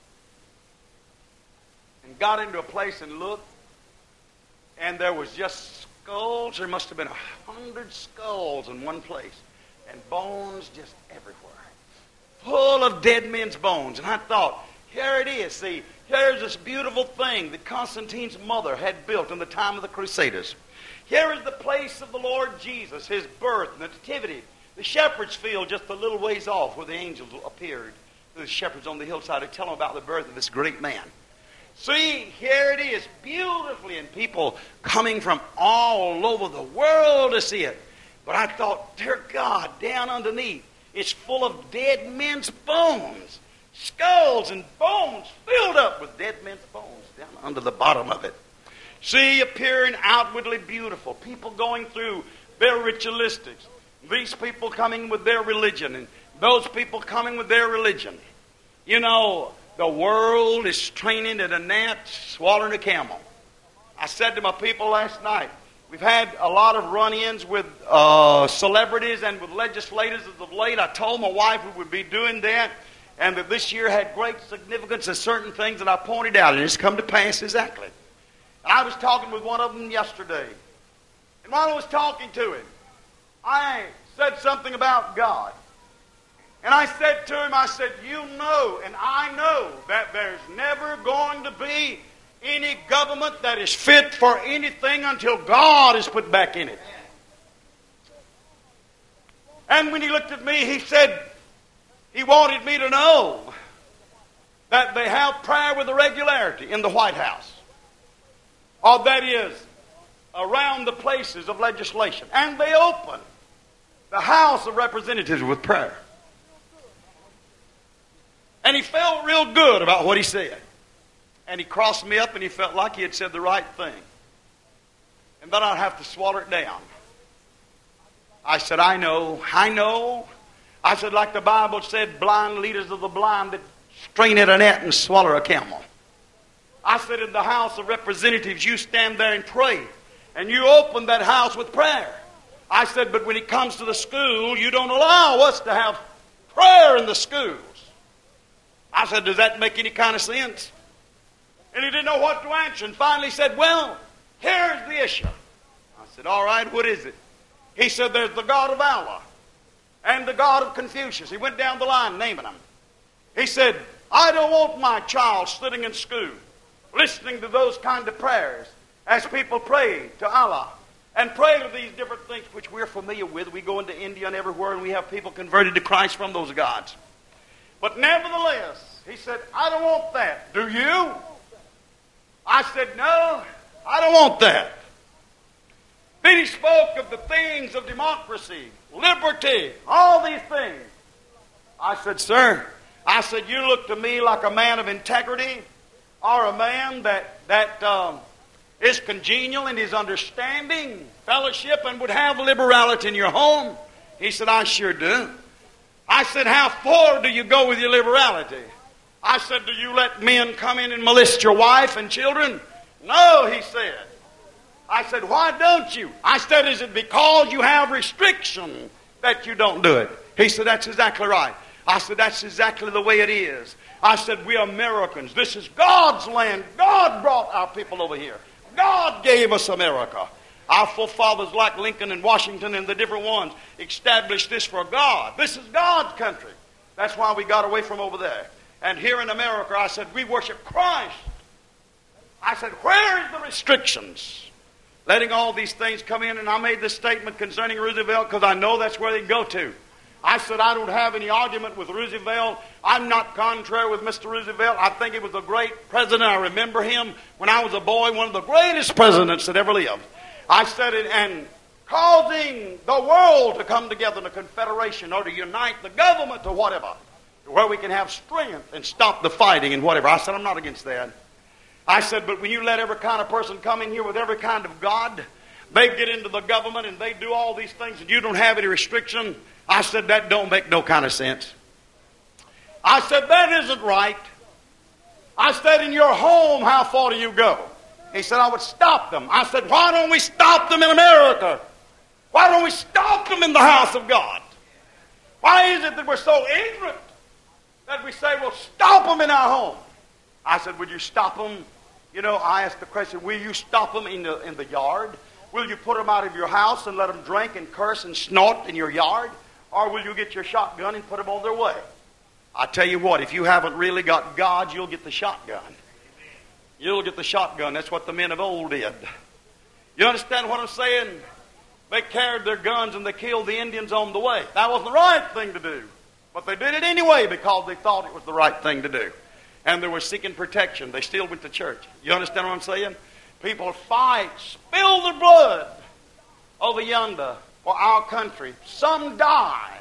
and got into a place and looked, and there was just skulls. There must have been a hundred skulls in one place, and bones just everywhere, full of dead men's bones. And I thought, here it is. See, here's this beautiful thing that Constantine's mother had built in the time of the Crusaders. Here is the place of the Lord Jesus, His birth and the nativity. The shepherd's field just a little ways off where the angels appeared to the shepherds on the hillside to tell them about the birth of this great man. See, here it is, beautifully, and people coming from all over the world to see it. But I thought, dear God, down underneath, it's full of dead men's bones. Skulls and bones filled up with dead men's bones down under the bottom of it. See, appearing outwardly beautiful. People going through their ritualistics. These people coming with their religion, and those people coming with their religion. You know, the world is training at a gnat, swallowing a camel. I said to my people last night, we've had a lot of run-ins with uh, celebrities and with legislators as of late. I told my wife we would be doing that, and that this year had great significance of certain things that I pointed out, and it's come to pass exactly. I was talking with one of them yesterday. And while I was talking to him, I said something about God. And I said to him, I said, you know, and I know that there's never going to be any government that is fit for anything until God is put back in it. And when he looked at me, he said he wanted me to know that they have prayer with a regularity in the White House. Or that is, around the places of legislation. And they open the House of Representatives with prayer. And he felt real good about what he said. And he crossed me up and he felt like he had said the right thing. And then I'd have to swallow it down. I said, I know, I know I said, like the Bible said, blind leaders of the blind that strain at a net and swallow a camel. I said, in the House of Representatives, you stand there and pray, and you open that house with prayer. I said, but when it comes to the school, you don't allow us to have prayer in the schools. I said, does that make any kind of sense? And he didn't know what to answer, and finally said, well, here's the issue. I said, all right, what is it? He said, there's the God of Allah and the God of Confucius. He went down the line naming them. He said, I don't want my child sitting in school listening to those kind of prayers as people pray to Allah and pray to these different things which we're familiar with. We go into India and everywhere, and we have people converted to Christ from those gods. But nevertheless, he said, I don't want that. Do you? I said, no, I don't want that. Then he spoke of the things of democracy, liberty, all these things. I said, sir, I said, you look to me like a man of integrity, or a man that, that um, is congenial in his understanding, fellowship, and would have liberality in your home. He said, I sure do. I said, how far do you go with your liberality? I said, do you let men come in and molest your wife and children? No, he said. I said, why don't you? I said, is it because you have restriction that you don't do it? He said, that's exactly right. I said, that's exactly the way it is. I said, we Americans, this is God's land. God brought our people over here. God gave us America. Our forefathers like Lincoln and Washington and the different ones established this for God. This is God's country. That's why we got away from over there. And here in America, I said, we worship Christ. I said, where is the restrictions? Letting all these things come in, and I made this statement concerning Roosevelt because I know that's where they go to. I said, I don't have any argument with Roosevelt. I'm not contrary with Mister Roosevelt. I think he was a great president. I remember him when I was a boy, one of the greatest presidents that ever lived. I said it, and causing the world to come together in a confederation or to unite the government or whatever, where we can have strength and stop the fighting and whatever. I said, I'm not against that. I said, but when you let every kind of person come in here with every kind of God, they get into the government and they do all these things and you don't have any restriction. I said, that don't make no kind of sense. I said, that isn't right. I said, in your home, how far do you go? He said, I would stop them. I said, why don't we stop them in America? Why don't we stop them in the house of God? Why is it that we're so ignorant that we say, well, stop them in our home? I said, would you stop them? You know, I asked the question, will you stop them in the, in the yard? Will you put them out of your house and let them drink and curse and snort in your yard? Or will you get your shotgun and put them on their way? I tell you what, if you haven't really got God, you'll get the shotgun. You'll get the shotgun. That's what the men of old did. You understand what I'm saying? They carried their guns and they killed the Indians on the way. That wasn't the right thing to do. But they did it anyway because they thought it was the right thing to do. And they were seeking protection. They still went to church. You understand what I'm saying? People fight, spill their blood over yonder for our country. Some die.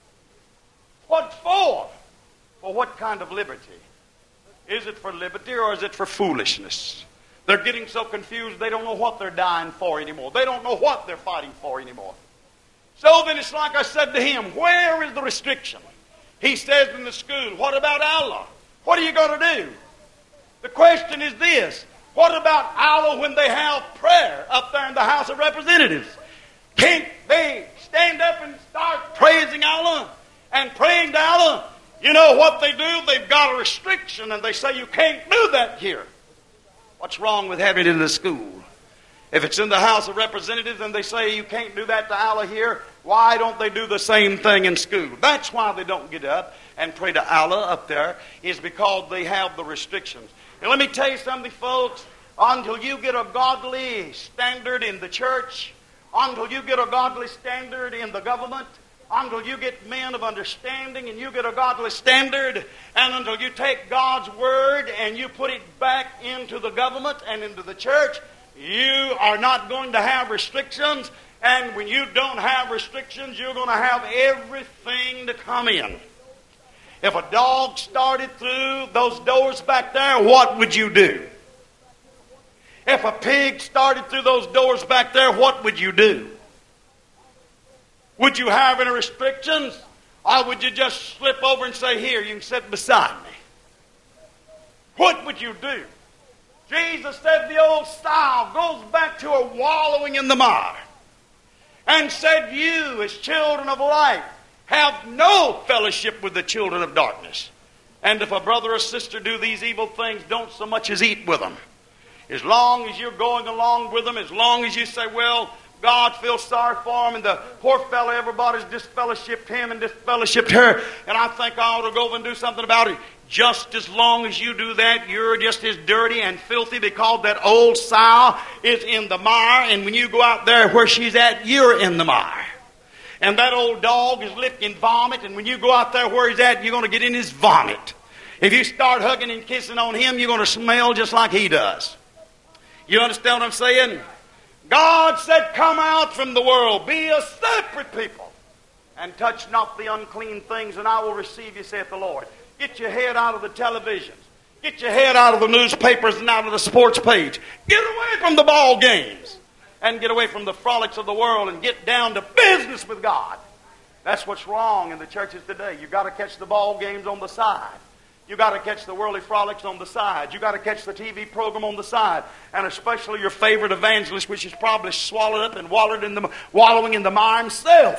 What for? For what kind of liberty? Is it for liberty or is it for foolishness? They're getting so confused they don't know what they're dying for anymore. They don't know what they're fighting for anymore. So then it's like I said to him, where is the restriction? He says in the school, what about Allah? What are you going to do? The question is this, what about Allah when they have prayer up there in the House of Representatives? Can't they stand up and start praising Allah and praying to Allah? You know what they do? They've got a restriction and they say you can't do that here. What's wrong with having it in the school? If it's in the House of Representatives and they say you can't do that to Allah here, why don't they do the same thing in school? That's why they don't get up and pray to Allah up there, is because they have the restrictions. And let me tell you something, folks. Until you get a godly standard in the church, until you get a godly standard in the government, until you get men of understanding and you get a godly standard, and until you take God's word and you put it back into the government and into the church, you are not going to have restrictions. And when you don't have restrictions, you're going to have everything to come in. If a dog started through those doors back there, what would you do? If a pig started through those doors back there, what would you do? Would you have any restrictions? Or would you just slip over and say, here, you can sit beside me? What would you do? Jesus said the old style goes back to a wallowing in the mire. And said, you as children of light have no fellowship with the children of darkness. And if a brother or sister do these evil things, don't so much as eat with them. As long as you're going along with them, as long as you say, well, God feels sorry for him, and the poor fellow, everybody's disfellowshipped him and disfellowshipped her, and I think I ought to go over and do something about it. Just as long as you do that, you're just as dirty and filthy, because that old sow is in the mire, and when you go out there where she's at, you're in the mire. And that old dog is licking vomit, and when you go out there where he's at, you're going to get in his vomit. If you start hugging and kissing on him, you're going to smell just like he does. You understand what I'm saying? God said, come out from the world, be a separate people, and touch not the unclean things, and I will receive you, saith the Lord. Get your head out of the televisions. Get your head out of the newspapers and out of the sports page. Get away from the ball games, and get away from the frolics of the world, and get down to business with God. That's what's wrong in the churches today. You've got to catch the ball games on the side. You've got to catch the worldly frolics on the side. You've got to catch the T V program on the side. And especially your favorite evangelist, which is probably swallowed up and wallowed in the, wallowing in the mire himself.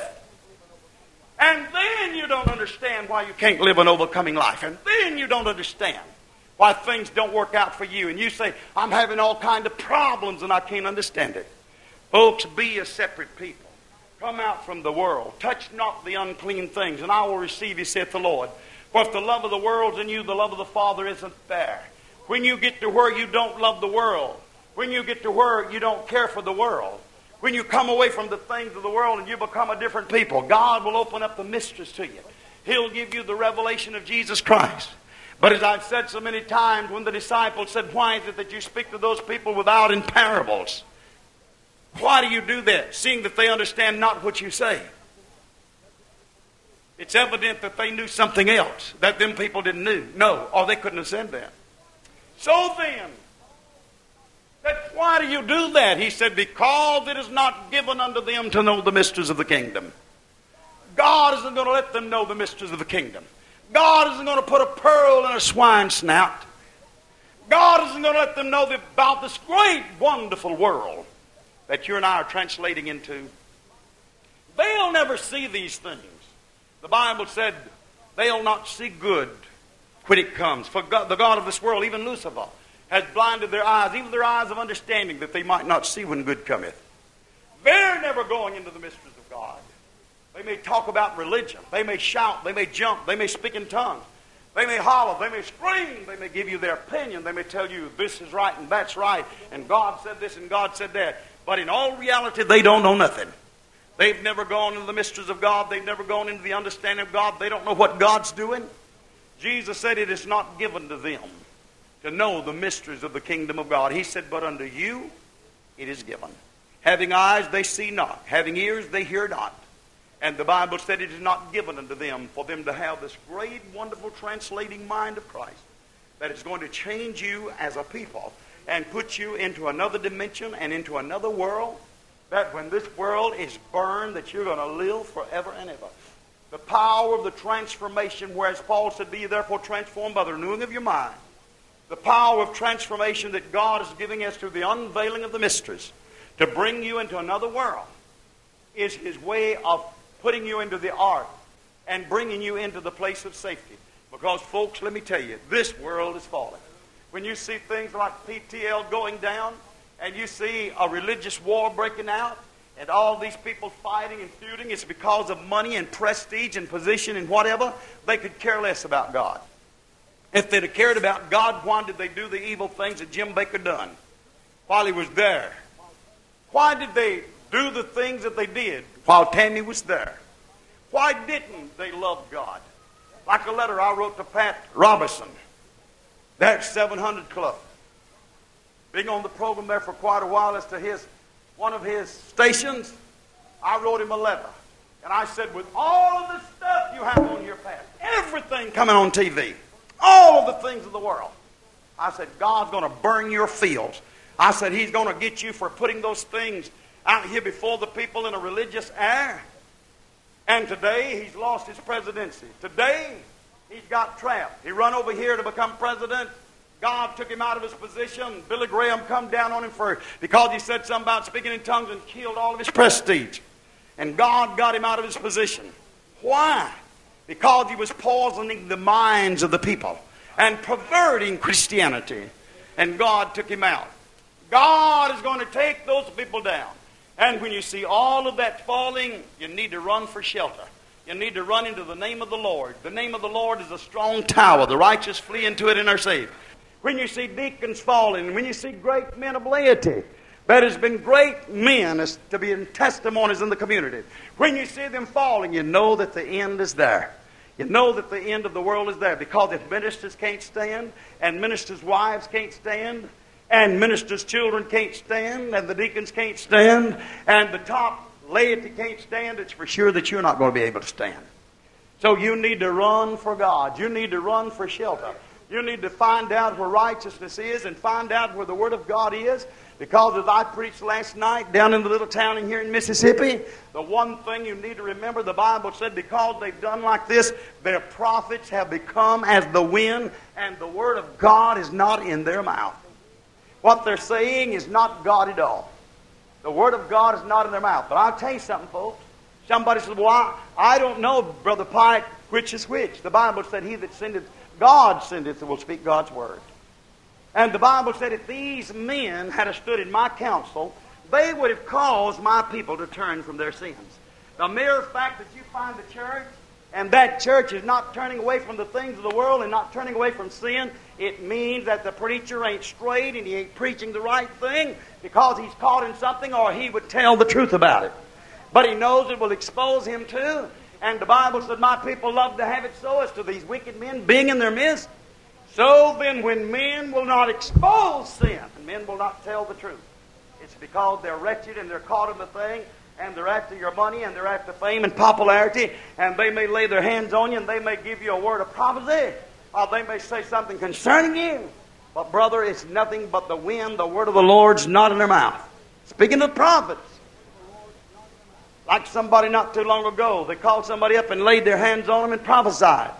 And then you don't understand why you can't live an overcoming life. And then you don't understand why things don't work out for you. And you say, I'm having all kinds of problems and I can't understand it. Folks, be a separate people. Come out from the world. Touch not the unclean things, and I will receive you, saith the Lord. For if the love of the world's in you, the love of the Father isn't there. When you get to where you don't love the world, when you get to where you don't care for the world, when you come away from the things of the world and you become a different people, God will open up the mysteries to you. He'll give you the revelation of Jesus Christ. But as I've said so many times, when the disciples said, why is it that you speak to those people without in parables? Why do you do that, seeing that they understand not what you say? It's evident that they knew something else that them people didn't know. No, or they couldn't have said that. So then, that why do you do that? He said, because it is not given unto them to know the mysteries of the kingdom. God isn't going to let them know the mysteries of the kingdom. God isn't going to put a pearl in a swine's snout. God isn't going to let them know about this great, wonderful world that you and I are translating into. They'll never see these things. The Bible said they'll not see good when it comes. For God, the God of this world, even Lucifer, has blinded their eyes, even their eyes of understanding, that they might not see when good cometh. They're never going into the mysteries of God. They may talk about religion. They may shout. They may jump. They may speak in tongues. They may holler. They may scream. They may give you their opinion. They may tell you this is right and that's right, and God said this and God said that. But in all reality, they don't know nothing. They've never gone into the mysteries of God. They've never gone into the understanding of God. They don't know what God's doing. Jesus said it is not given to them to know the mysteries of the kingdom of God. He said, but unto you it is given. Having eyes they see not. Having ears they hear not. And the Bible said it is not given unto them for them to have this great, wonderful translating mind of Christ that is going to change you as a people and put you into another dimension and into another world, that when this world is burned, that you're going to live forever and ever. The power of the transformation, whereas Paul said, be ye therefore transformed by the renewing of your mind. The power of transformation that God is giving us through the unveiling of the mysteries to bring you into another world is His way of putting you into the ark and bringing you into the place of safety. Because, folks, let me tell you, this world is falling. When you see things like P T L going down, and you see a religious war breaking out, and all these people fighting and feuding, it's because of money and prestige and position and whatever. They could care less about God. If they'd have cared about God, why did they do the evil things that Jim Baker done while he was there? Why did they do the things that they did while Tammy was there? Why didn't they love God? Like a letter I wrote to Pat Robertson, there at seven hundred Club. Being on the program there for quite a while as to his, one of his stations, I wrote him a letter. And I said, with all of the stuff you have on your past, everything coming on T V, all of the things of the world, I said, God's going to burn your fields. I said, He's going to get you for putting those things out here before the people in a religious air. And today he's lost his presidency. Today he's got trapped. He run over here to become president. God took him out of his position. Billy Graham come down on him for because he said something about speaking in tongues and killed all of his prestige. And God got him out of his position. Why? Because he was poisoning the minds of the people and perverting Christianity. And God took him out. God is going to take those people down. And when you see all of that falling, you need to run for shelter. You need to run into the name of the Lord. The name of the Lord is a strong tower. The righteous flee into it and are saved. When you see deacons falling, when you see great men of laity, that has been great men as to be in testimonies in the community. When you see them falling, you know that the end is there. You know that the end of the world is there. Because if ministers can't stand, and ministers' wives can't stand, and ministers' children can't stand, and the deacons can't stand, and the top laity can't stand, it's for sure that you're not going to be able to stand. So you need to run for God. You need to run for shelter. You need to find out where righteousness is and find out where the Word of God is. Because as I preached last night down in the little town in here in Mississippi, the one thing you need to remember, the Bible said, because they've done like this, their prophets have become as the wind, and the Word of God is not in their mouth. What they're saying is not God at all. The Word of God is not in their mouth. But I'll tell you something, folks. Somebody says, well, I, I don't know, Brother Pike, which is which. The Bible said, he that sendeth, God sendeth, will speak God's Word. And the Bible said, if these men had stood in my counsel, they would have caused my people to turn from their sins. The mere fact that you find the church, and that church is not turning away from the things of the world and not turning away from sin, it means that the preacher ain't straight and he ain't preaching the right thing because he's caught in something, or he would tell the truth about it. But he knows it will expose him too. And the Bible said, my people love to have it so, as to these wicked men being in their midst. So then when men will not expose sin, and men will not tell the truth, it's because they're wretched and they're caught in the thing, and they're after your money, and they're after fame and popularity, and they may lay their hands on you, and they may give you a word of prophecy, or they may say something concerning you. But brother, it's nothing but the wind. The word of the Lord's not in their mouth. Speaking of prophets, like somebody not too long ago, they called somebody up and laid their hands on them and prophesied.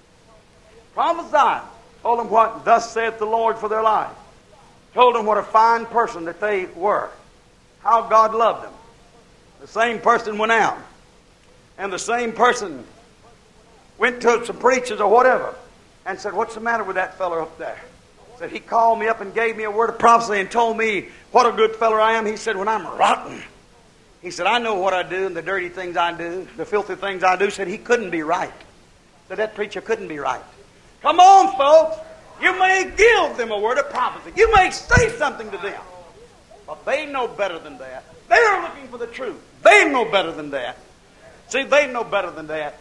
Prophesied. Told them what thus saith the Lord for their life. Told them what a fine person that they were. How God loved them. The same person went out. And the same person went to some preachers or whatever and said, what's the matter with that fellow up there? Said, he called me up and gave me a word of prophecy and told me what a good fellow I am. He said, when I'm rotten, he said, I know what I do and the dirty things I do, the filthy things I do. Said, he couldn't be right. Said, that preacher couldn't be right. Come on, folks. You may give them a word of prophecy. You may say something to them. But they know better than that. They're looking for the truth. They know better than that. See, they know better than that.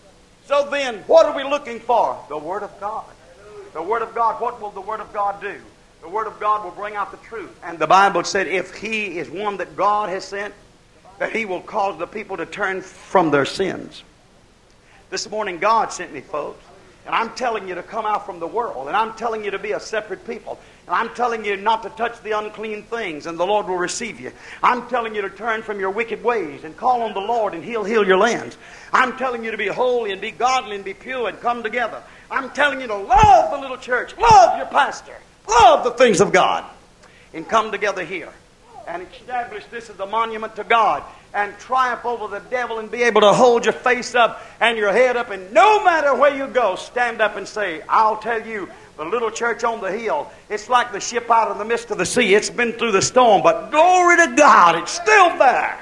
So then, what are we looking for? The Word of God. The Word of God. What will the Word of God do? The Word of God will bring out the truth. And the Bible said if He is one that God has sent, that He will cause the people to turn from their sins. This morning, God sent me, folks. And I'm telling you to come out from the world. And I'm telling you to be a separate people. And I'm telling you not to touch the unclean things, and the Lord will receive you. I'm telling you to turn from your wicked ways and call on the Lord, and He'll heal your lands. I'm telling you to be holy and be godly and be pure and come together. I'm telling you to love the little church, love your pastor, love the things of God, and come together here and establish this as a monument to God, and triumph over the devil and be able to hold your face up and your head up, and no matter where you go, stand up and say, I'll tell you, the little church on the hill, it's like the ship out in the midst of the sea. It's been through the storm, but glory to God, it's still there.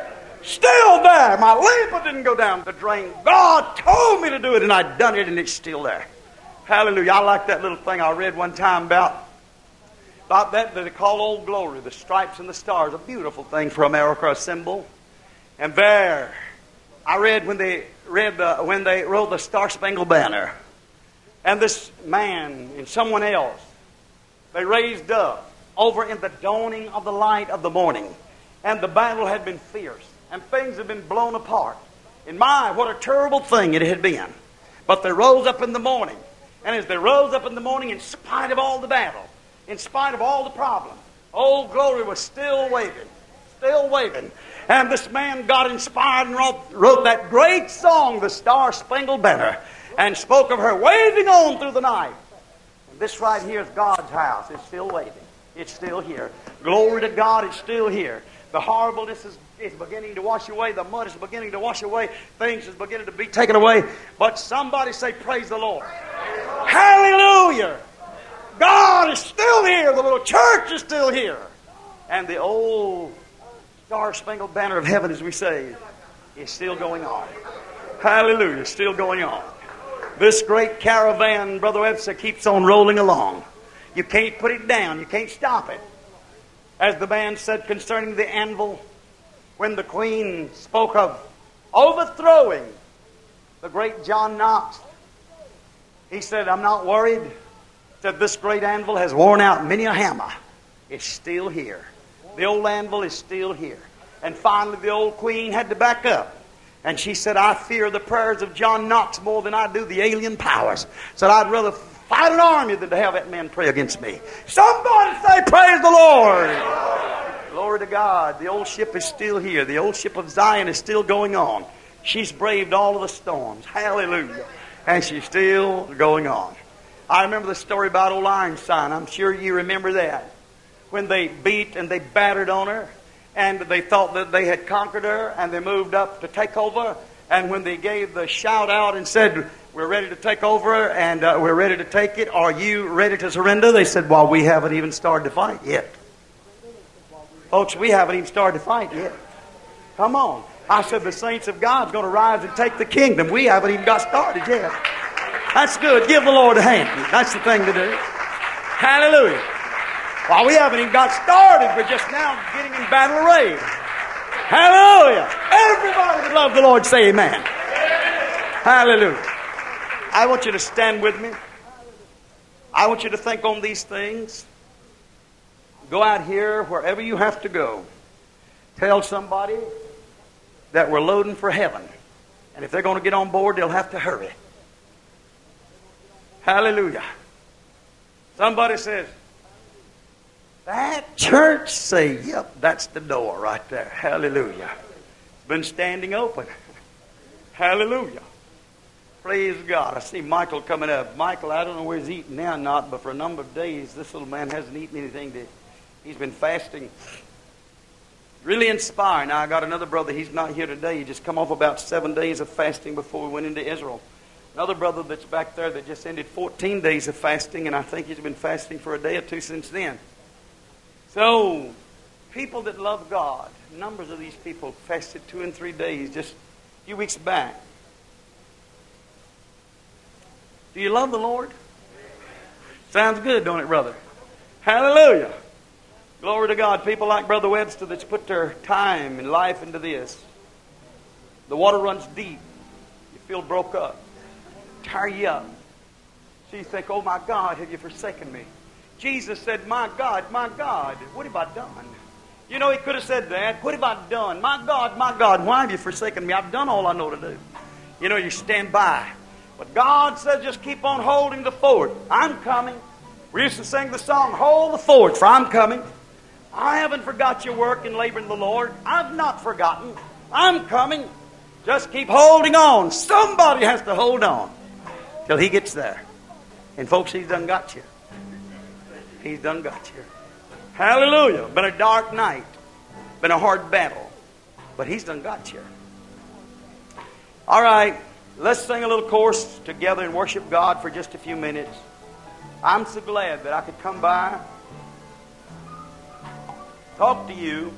Still there. My labor didn't go down the drain. God told me to do it, and I'd done it, and it's still there. Hallelujah. I like that little thing I read one time about About that, that they call Old Glory, the stripes and the stars, a beautiful thing for America, a symbol. And there, I read when they read the, when they wrote the Star Spangled Banner, and this man and someone else, they raised up over in the dawning of the light of the morning, and the battle had been fierce, and things had been blown apart. And my, what a terrible thing it had been! But they rose up in the morning, and as they rose up in the morning, in spite of all the battle, in spite of all the problems, Old Glory was still waving, still waving. And this man got inspired and wrote, wrote that great song, The Star-Spangled Banner, and spoke of her waving on through the night. And this right here is God's house. It's still waving. It's still here. Glory to God, it's still here. The horribleness is, is beginning to wash away. The mud is beginning to wash away. Things is beginning to be taken away. But somebody say, praise the Lord. Hallelujah. God is still here. The little church is still here. And the old Star-Spangled Banner of heaven, as we say, is still going on. Hallelujah. Still going on. This great caravan, Brother Webster, keeps on rolling along. You can't put it down. You can't stop it. As the man said concerning the anvil, when the Queen spoke of overthrowing the great John Knox, he said, I'm not worried. He said, this great anvil has worn out many a hammer. It's still here. The old anvil is still here. And finally the old Queen had to back up. And she said, I fear the prayers of John Knox more than I do the alien powers. Said, I'd rather fight an army than to have that man pray against me. Somebody say, praise the Lord. Glory to God. The old ship is still here. The old ship of Zion is still going on. She's braved all of the storms. Hallelujah. And she's still going on. I remember the story about old Einstein. I'm sure you remember that. When they beat and they battered on her, and they thought that they had conquered her, and they moved up to take over. And when they gave the shout out and said, we're ready to take over, and uh, we're ready to take it, are you ready to surrender? They said, well, we haven't even started to fight yet. Folks, we haven't even started to fight yet. Come on. I said the saints of God's going to rise and take the kingdom. We haven't even got started yet. That's good. Give the Lord a hand. That's the thing to do. Hallelujah. Well, we haven't even got started. We're just now getting in battle array. Hallelujah. Everybody that loves the Lord say amen. Hallelujah. I want you to stand with me. I want you to think on these things. Go out here wherever you have to go. Tell somebody that we're loading for heaven. And if they're going to get on board, they'll have to hurry. Hallelujah. Somebody says, that church? Say, yep, that's the door right there. Hallelujah. It's been standing open. Hallelujah. Praise God. I see Michael coming up. Michael, I don't know where he's eating now or not, but for a number of days, this little man hasn't eaten anything. To, he's been fasting. Really inspiring. Now, I got another brother. He's not here today. He just come off about seven days of fasting before we went into Israel. Another brother that's back there that just ended fourteen days of fasting, and I think he's been fasting for a day or two since then. So, people that love God, numbers of these people fasted two and three days just a few weeks back. Do you love the Lord? Sounds good, don't it, brother? Hallelujah. Glory to God. People like Brother Webster that's put their time and life into this. The water runs deep. You feel broke up. Tear you up. So you think, oh my God, have you forsaken me? Jesus said, my God, my God, what have I done? You know, he could have said that. What have I done? My God, my God, why have you forsaken me? I've done all I know to do. You know, you stand by. But God said, just keep on holding the fort. I'm coming. We used to sing the song, hold the fort, for I'm coming. I haven't forgot your work in laboring the Lord. I've not forgotten. I'm coming. Just keep holding on. Somebody has to hold on till he gets there. And folks, he's done got you. He's done got you. Hallelujah. Been a dark night. Been a hard battle. But he's done got you. All right. Let's sing a little chorus together and worship God for just a few minutes. I'm so glad that I could come by, talk to you.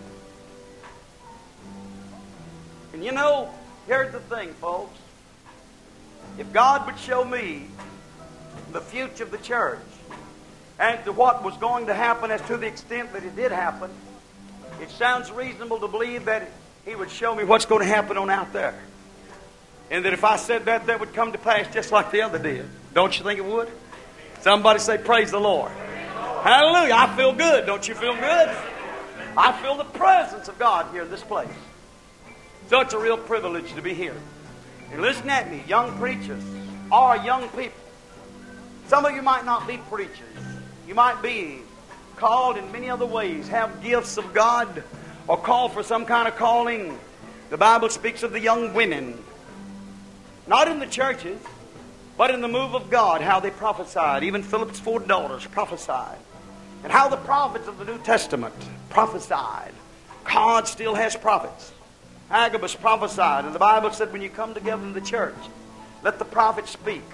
And you know, here's the thing, folks. If God would show me the future of the church and to what was going to happen as to the extent that it did happen, it sounds reasonable to believe that He would show me what's going to happen on out there. And that if I said that, that would come to pass just like the other did. Don't you think it would? Somebody say, praise the Lord. Hallelujah. I feel good. Don't you feel good? I feel the presence of God here in this place. So it's a real privilege to be here. And listen at me, young preachers, or young people. Some of you might not be preachers. You might be called in many other ways, have gifts of God, or called for some kind of calling. The Bible speaks of the young women, not in the churches, but in the move of God, how they prophesied. Even Philip's four daughters prophesied. And how the prophets of the New Testament prophesied. God still has prophets. Agabus prophesied, and the Bible said, when you come together in the church, let the prophets speak.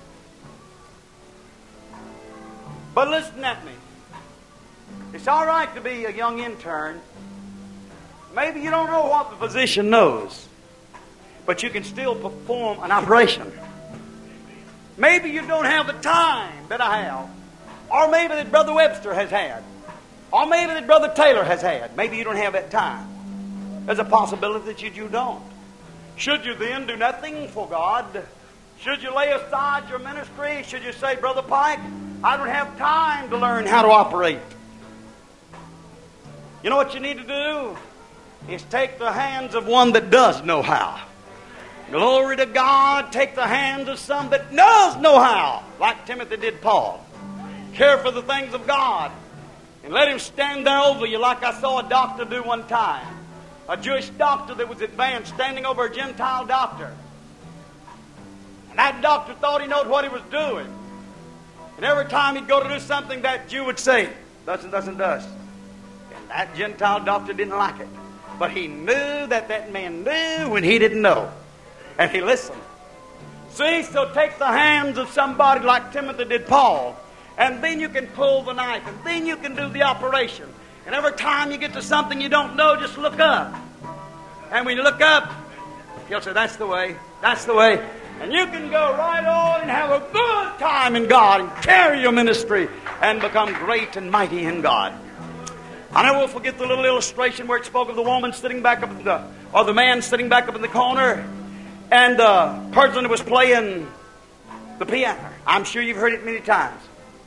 But listen at me. It's all right to be a young intern. Maybe you don't know what the physician knows, but you can still perform an operation. Maybe you don't have the time that I have, or maybe that Brother Webster has had, or maybe that Brother Taylor has had. Maybe you don't have that time. There's a possibility that you, you don't. Should you then do nothing for God? Should you lay aside your ministry? Should you say, Brother Pike, I don't have time to learn how to operate? You know what you need to do? Is take the hands of one that does know how. Glory to God. Take the hands of some that does know how, like Timothy did Paul. Care for the things of God, and let him stand there over you like I saw a doctor do one time. A Jewish doctor that was advanced standing over a Gentile doctor. And that doctor thought he knew what he was doing. And every time he'd go to do something, that Jew would say, thus and thus and thus. And that Gentile doctor didn't like it. But he knew that that man knew when he didn't know. And he listened. See, so take the hands of somebody like Timothy did Paul, and then you can pull the knife, and then you can do the operation. And every time you get to something you don't know, just look up. And when you look up, he'll say, that's the way, that's the way. And you can go right on and have a good time in God and carry your ministry and become great and mighty in God. I never will forget the little illustration where it spoke of the woman sitting back up in the, or the man sitting back up in the corner, and the person who was playing the piano. I'm sure you've heard it many times.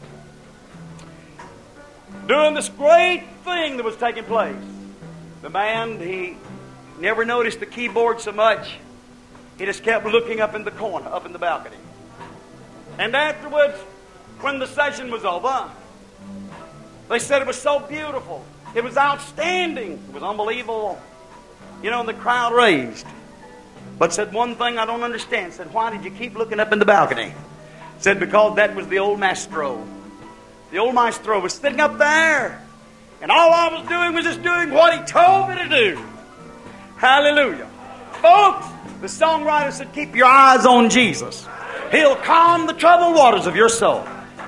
Doing this great thing that was taking place. The man, he never noticed the keyboard so much. He just kept looking up in the corner, up in the balcony. And afterwards, when the session was over, they said it was so beautiful. It was outstanding. It was unbelievable. You know, the crowd raised. But said one thing I don't understand. Said, why did you keep looking up in the balcony? Said, because that was the old maestro. The old maestro was sitting up there. And all I was doing was just doing what he told me to do. Hallelujah. Folks, the songwriter said, keep your eyes on Jesus. He'll calm the troubled waters of your soul.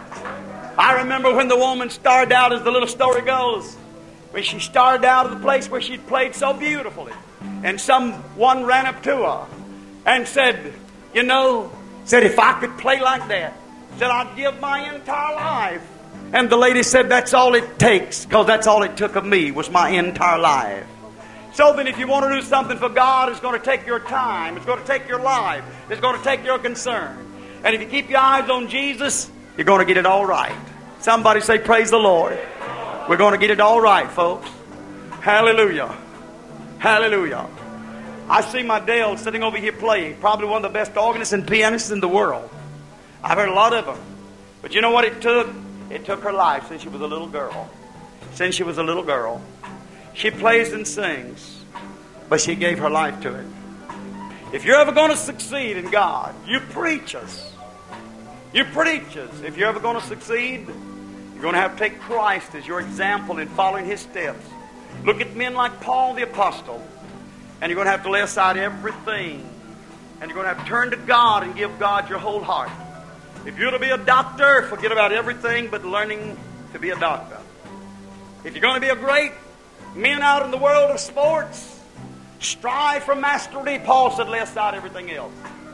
I remember when the woman started out, as the little story goes, when she started out of the place where she'd played so beautifully. And someone ran up to her and said, you know, said, if I could play like that, said, I'd give my entire life. And the lady said, that's all it takes, because that's all it took of me was my entire life. So then if you want to do something for God, it's going to take your time. It's going to take your life. It's going to take your concern. And if you keep your eyes on Jesus, you're going to get it all right. Somebody say, praise the Lord. We're going to get it all right, folks. Hallelujah. Hallelujah. I see my Dale sitting over here playing. Probably one of the best organists and pianists in the world. I've heard a lot of them. But you know what it took? It took her life since she was a little girl. Since she was a little girl. She plays and sings, but she gave her life to it. If you're ever going to succeed in God, you preachers, you preachers, if you're ever going to succeed, you're going to have to take Christ as your example in following His steps. Look at men like Paul the Apostle, and you're going to have to lay aside everything, and you're going to have to turn to God and give God your whole heart. If you're to be a doctor, forget about everything but learning to be a doctor. If you're going to be a great men out in the world of sports, strive for mastery. Paul said, lay aside everything else.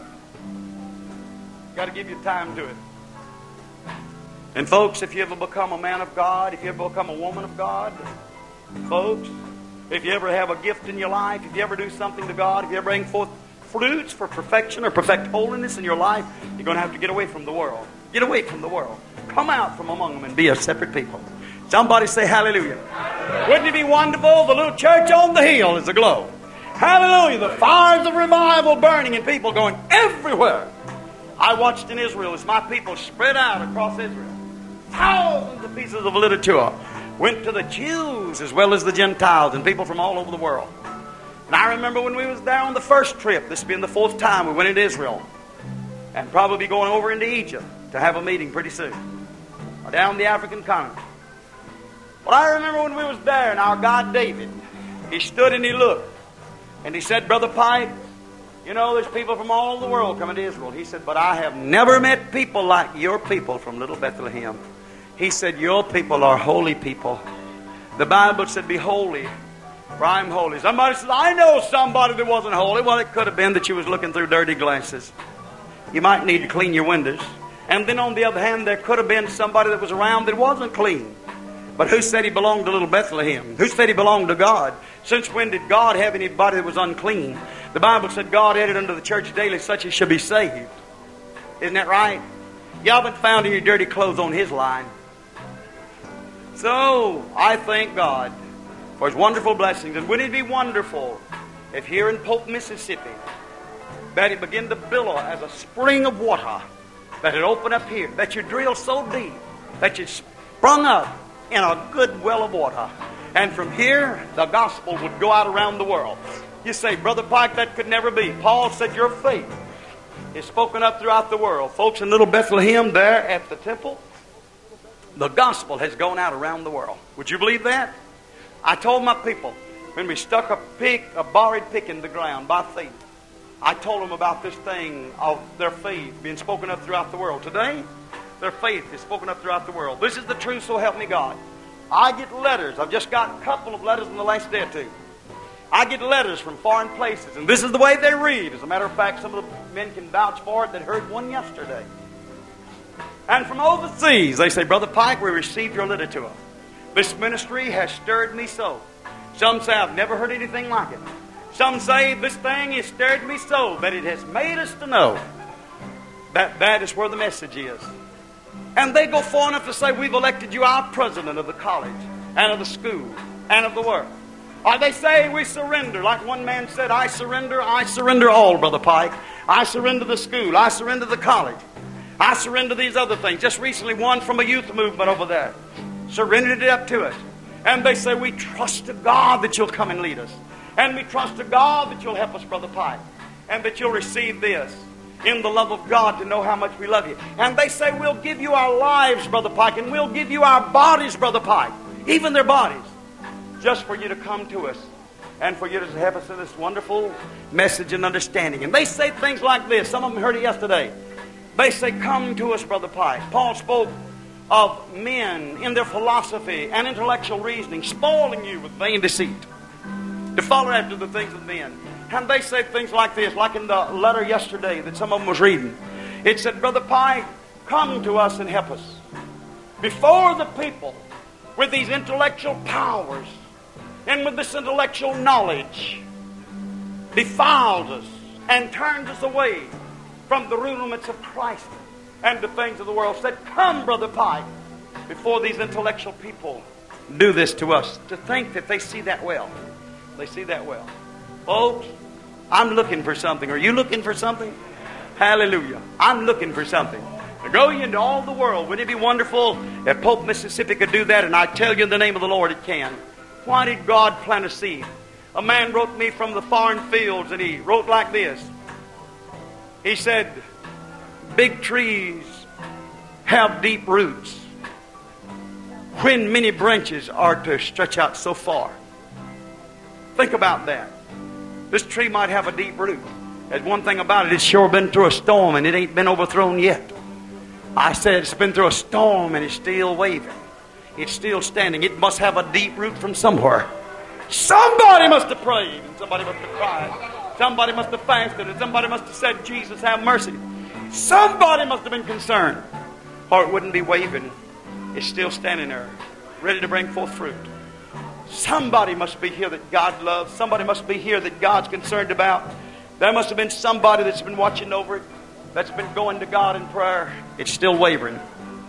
Got to give you time to it. And folks, if you ever become a man of God, if you ever become a woman of God, folks, if you ever have a gift in your life, if you ever do something to God, if you ever bring forth fruits for perfection or perfect holiness in your life, you're going to have to get away from the world. Get away from the world. Come out from among them and be a separate people. Somebody say hallelujah. Wouldn't it be wonderful? The little church on the hill is aglow. Hallelujah. The fires of revival burning and people going everywhere. I watched in Israel as my people spread out across Israel. Thousands of pieces of literature went to the Jews as well as the Gentiles and people from all over the world. And I remember when we was there on the first trip, this being the fourth time we went into Israel, and probably going over into Egypt to have a meeting pretty soon, or down the African continent. But I remember when we was there, and our God David, he stood and he looked, and he said, Brother Pike, you know, there's people from all over the world coming to Israel. He said, but I have never met people like your people from little Bethlehem. He said, your people are holy people. The Bible said, be holy, for I am holy. Somebody says, I know somebody that wasn't holy. Well, it could have been that you was looking through dirty glasses. You might need to clean your windows. And then on the other hand, there could have been somebody that was around that wasn't clean. But who said he belonged to little Bethlehem? Who said he belonged to God? Since when did God have anybody that was unclean? The Bible said God added unto the church daily such as should be saved. Isn't that right? You haven't found any dirty clothes on His line. So, I thank God for His wonderful blessings. And wouldn't it be wonderful if here in Polk, Mississippi, that it began to billow as a spring of water, that it opened up here, that you drill so deep, that you sprung up in a good well of water. And from here, the gospel would go out around the world. You say, Brother Pike, that could never be. Paul said your faith is spoken up throughout the world. Folks, in little Bethlehem there at the temple, the gospel has gone out around the world. Would you believe that? I told my people, when we stuck a pick, a borrowed pick in the ground by faith, I told them about this thing of their faith being spoken up throughout the world. Today, their faith is spoken up throughout the world. This is the truth, so help me God. I get letters. I've just got a couple of letters in the last day or two. I get letters from foreign places, and this is the way they read. As a matter of fact, some of the men can vouch for it that heard one yesterday. And from overseas, they say, Brother Pike, we received your letter to us. This ministry has stirred me so. Some say, I've never heard anything like it. Some say, this thing has stirred me so that it has made us to know that that is where the message is. And they go far enough to say, we've elected you our president of the college and of the school and of the work. Or they say we surrender. Like one man said, I surrender, I surrender all, Brother Pike. I surrender the school. I surrender the college. I surrender these other things. Just recently, one from a youth movement over there surrendered it up to us. And they say, we trust to God that you'll come and lead us. And we trust to God that you'll help us, Brother Pike. And that you'll receive this in the love of God to know how much we love you. And they say, we'll give you our lives, Brother Pike. And we'll give you our bodies, Brother Pike. Even their bodies. Just for you to come to us. And for you to help us in this wonderful message and understanding. And they say things like this. Some of them heard it yesterday. They say, come to us, Brother Pike. Paul spoke of men in their philosophy and intellectual reasoning, spoiling you with vain deceit, to follow after the things of men. And they say things like this, like in the letter yesterday that some of them was reading. It said, Brother Pike, come to us and help us. Before the people, with these intellectual powers and with this intellectual knowledge, defiles us and turns us away from the rudiments of Christ and the things of the world. Said, come, Brother Pike, before these intellectual people do this to us. To think that they see that well. They see that well. Folks, I'm looking for something. Are you looking for something? Hallelujah. I'm looking for something. To go into all the world. Wouldn't it be wonderful if Polk, Mississippi could do that? And I tell you in the name of the Lord it can. Why did God plant a seed? A man wrote me from the foreign fields, and he wrote like this. He said, big trees have deep roots when many branches are to stretch out so far. Think about that. This tree might have a deep root. There's one thing about it, it's sure been through a storm and it ain't been overthrown yet. I said it's been through a storm and it's still waving. It's still standing. It must have a deep root from somewhere. Somebody must have prayed and somebody must have cried. Somebody must have fasted and somebody must have said, Jesus, have mercy. Somebody must have been concerned, or it wouldn't be waving. It's still standing there, ready to bring forth fruit. Somebody must be here that God loves. Somebody must be here that God's concerned about. There must have been somebody that's been watching over it, that's been going to God in prayer. It's still wavering.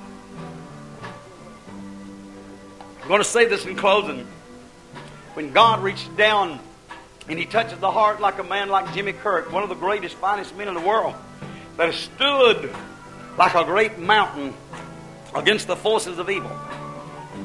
I'm going to say this in closing. When God reaches down and He touches the heart like a man like Jimmy Kirk, one of the greatest, finest men in the world, that has stood like a great mountain against the forces of evil.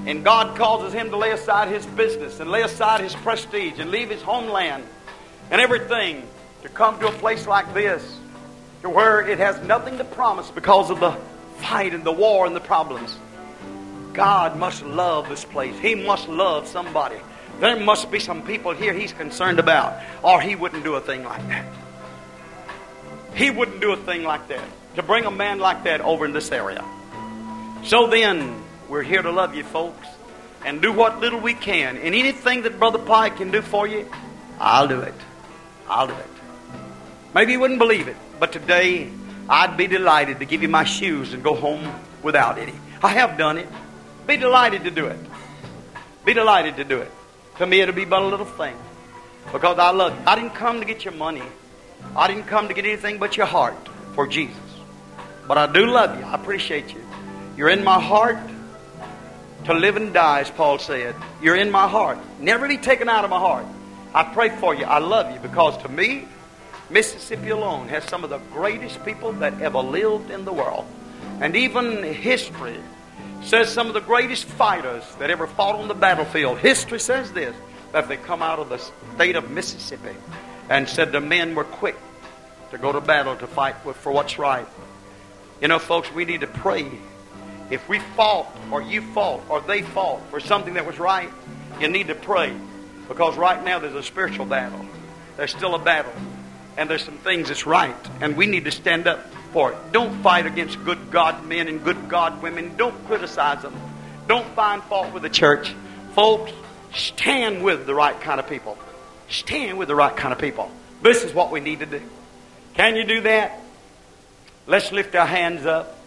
and God causes him to lay aside his business and lay aside his prestige and leave his homeland and everything to come to a place like this, to where it has nothing to promise because of the fight and the war and the problems. God must love this place. He must love somebody. There must be some people here He's concerned about, or He wouldn't do a thing like that. He wouldn't do a thing like that, to bring a man like that over in this area. So then, we're here to love you, folks, and do what little we can. And anything that Brother Pike can do for you, I'll do it. I'll do it. Maybe you wouldn't believe it, but today I'd be delighted to give you my shoes and go home without any. I have done it. Be delighted to do it. Be delighted to do it. To me, it'll be but a little thing, because I love you. I didn't come to get your money. I didn't come to get anything but your heart for Jesus. But I do love you. I appreciate you. You're in my heart to live and die, as Paul said. You're in my heart. Never be taken out of my heart. I pray for you. I love you, because to me, Mississippi alone has some of the greatest people that ever lived in the world. And even history says some of the greatest fighters that ever fought on the battlefield. History says this, that they come out of the state of Mississippi, and said the men were quick to go to battle to fight for what's right. You know, folks, we need to pray. If we fought, or you fought, or they fought for something that was right, you need to pray. Because right now there's a spiritual battle. There's still a battle. And there's some things that's right. And we need to stand up for it. Don't fight against good God men and good God women. Don't criticize them. Don't find fault with the church. Folks, stand with the right kind of people. Stand with the right kind of people. This is what we need to do. Can you do that? Let's lift our hands up.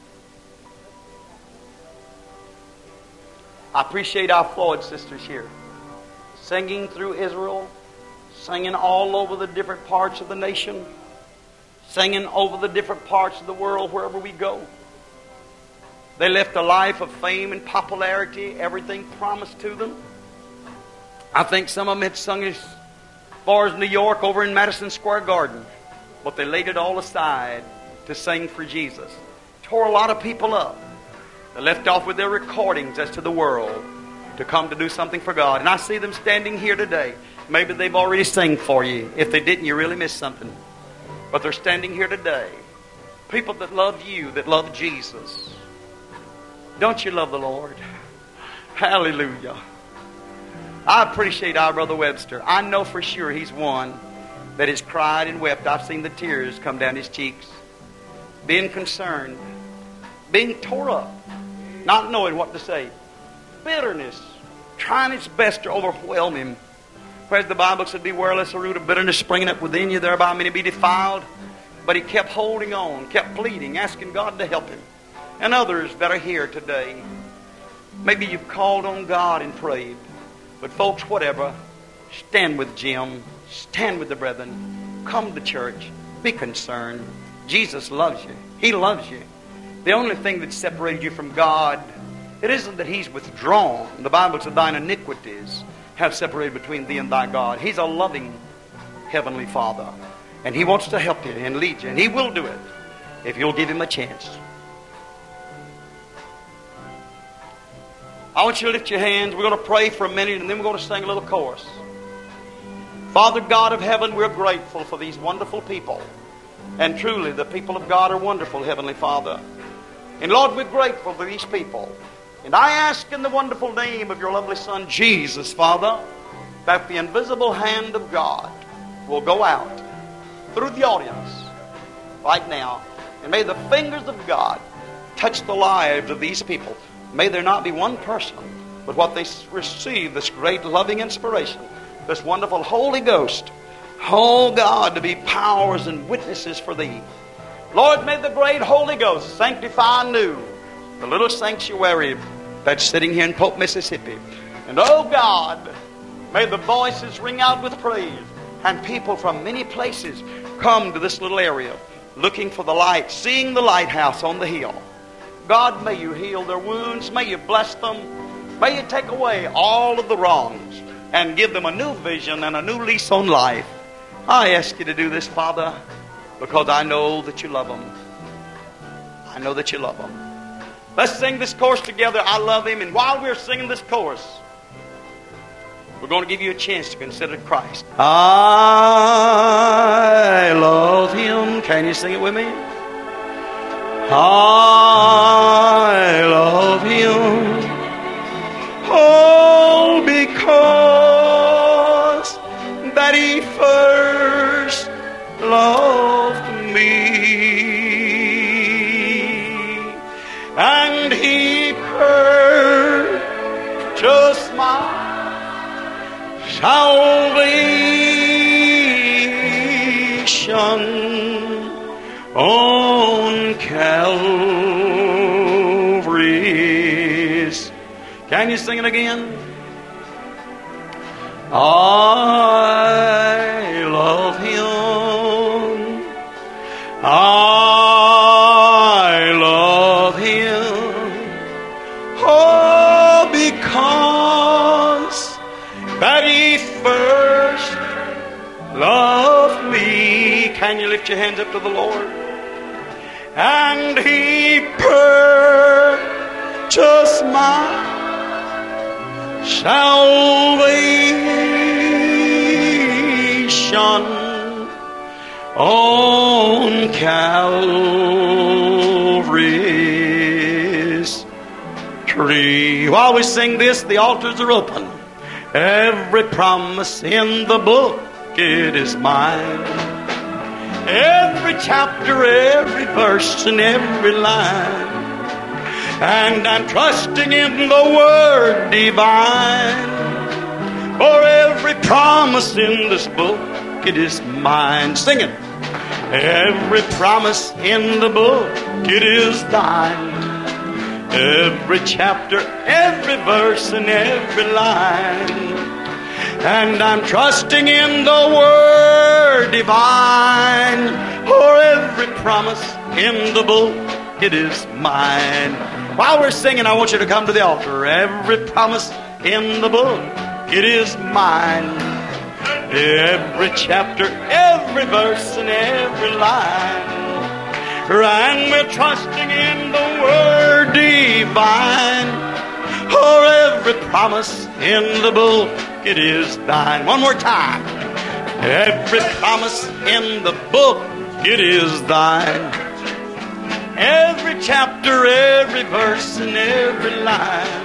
I appreciate our Floyd sisters here, singing through Israel, singing all over the different parts of the nation, singing over the different parts of the world wherever we go. They left a life of fame and popularity, everything promised to them. I think some of them had sung as far as New York, over in Madison Square Garden, but they laid it all aside to sing for Jesus. Tore a lot of people up. They left off with their recordings as to the world to come to do something for God. And I see them standing here today. Maybe they've already sang for you. If they didn't, you really missed something. But they're standing here today. People that love you, that love Jesus. Don't you love the Lord? Hallelujah. I appreciate our Brother Webster. I know for sure he's one that has cried and wept. I've seen the tears come down his cheeks. Being concerned. Being tore up. Not knowing what to say. Bitterness. Trying its best to overwhelm him. Whereas the Bible said, beware lest a root of bitterness springing up within you, thereby many be defiled. But he kept holding on, kept pleading, asking God to help him. And others that are here today, maybe you've called on God and prayed. But folks, whatever, stand with Jim, stand with the brethren, come to church, be concerned. Jesus loves you. He loves you. The only thing that separated you from God, it isn't that He's withdrawn. The Bible said, thine iniquities have separated between thee and thy God. He's a loving Heavenly Father. And He wants to help you and lead you. And He will do it if you'll give Him a chance. I want you to lift your hands. We're going to pray for a minute, and then we're going to sing a little chorus. Father God of heaven, we're grateful for these wonderful people. And truly, the people of God are wonderful, Heavenly Father. And Lord, we're grateful for these people. And I ask in the wonderful name of your lovely Son, Jesus, Father, that the invisible hand of God will go out through the audience right now. And may the fingers of God touch the lives of these people. May there not be one person, but what they receive, this great loving inspiration, this wonderful Holy Ghost, oh God, to be powers and witnesses for Thee. Lord, may the great Holy Ghost sanctify anew the little sanctuary that's sitting here in Pope, Mississippi. And oh God, may the voices ring out with praise, and people from many places come to this little area looking for the light, seeing the lighthouse on the hill. God, may you heal their wounds. May you bless them. May you take away all of the wrongs and give them a new vision and a new lease on life. I ask you to do this, Father, because I know that you love them. I know that you love them. Let's sing this chorus together, I love Him. And while we're singing this chorus, we're going to give you a chance to consider Christ. I love Him. Can you sing it with me? I love Him. Oh, because that He first loved me, and He purchased my salvation on Calvary's. Can you sing it again? I love Him. I love Him. Oh, because that He first loved me. Can you lift your hands up to the Lord? And He purchased my salvation on Calvary's tree. While we sing this, the altars are open. Every promise in the book, it is mine. Every chapter, every verse, and every line. And I'm trusting in the Word divine. For every promise in this book, it is mine. Sing it. Every promise in the book, it is thine. Every chapter, every verse, and every line. And I'm trusting in the Word divine. For every promise in the book, it is mine. While we're singing, I want you to come to the altar. Every promise in the book, it is mine. Every chapter, every verse, and every line. And we're trusting in the Word divine. For every promise in the book, it is thine. One more time. Every promise in the book, it is thine. Every chapter, every verse, and every line.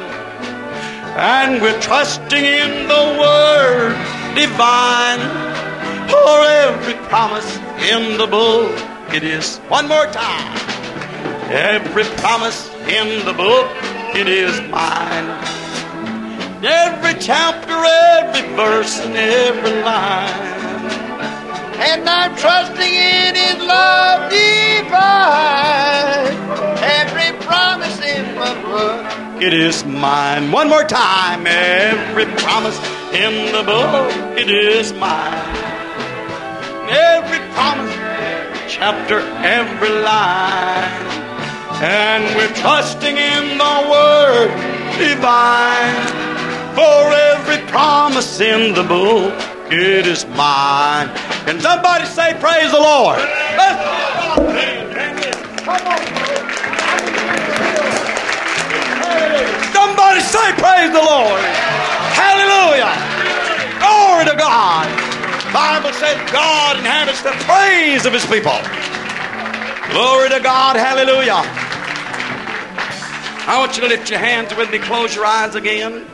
And we're trusting in the Word divine. For every promise in the book, it is. One more time. Every promise in the book, it is mine. Every chapter, every verse, and every line. And I'm trusting in His love divine. Every promise in my book, it is mine. One more time. Every promise in the book, it is mine. Every promise, every chapter, every line. And we're trusting in the Word divine. For every promise in the book, it is mine. Can somebody say praise the Lord? Somebody say praise the Lord. Hallelujah. Glory to God. The Bible says God inhabits the praise of His people. Glory to God. Hallelujah. I want you to lift your hands with me. Close your eyes again.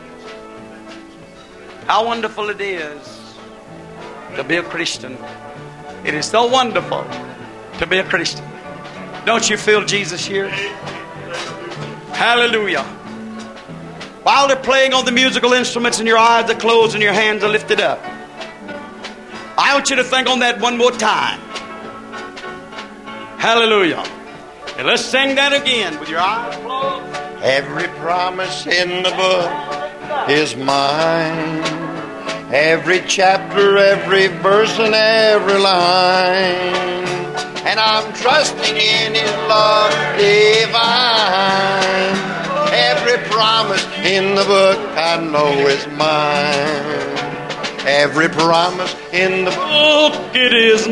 How wonderful it is to be a Christian. It is so wonderful to be a Christian. Don't you feel Jesus here? Hallelujah. While they're playing on the musical instruments and your eyes are closed and your hands are lifted up, I want you to think on that one more time. Hallelujah. And let's sing that again with your eyes closed. Every promise in the book is mine. Every chapter, every verse, and every line. And I'm trusting in His love divine. Every promise in the book I know is mine. Every promise in the book, it is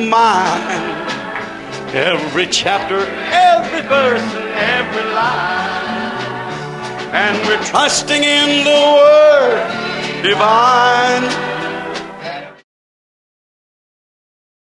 mine. Every chapter, every verse, and every line. and we're trusting in the Word divine.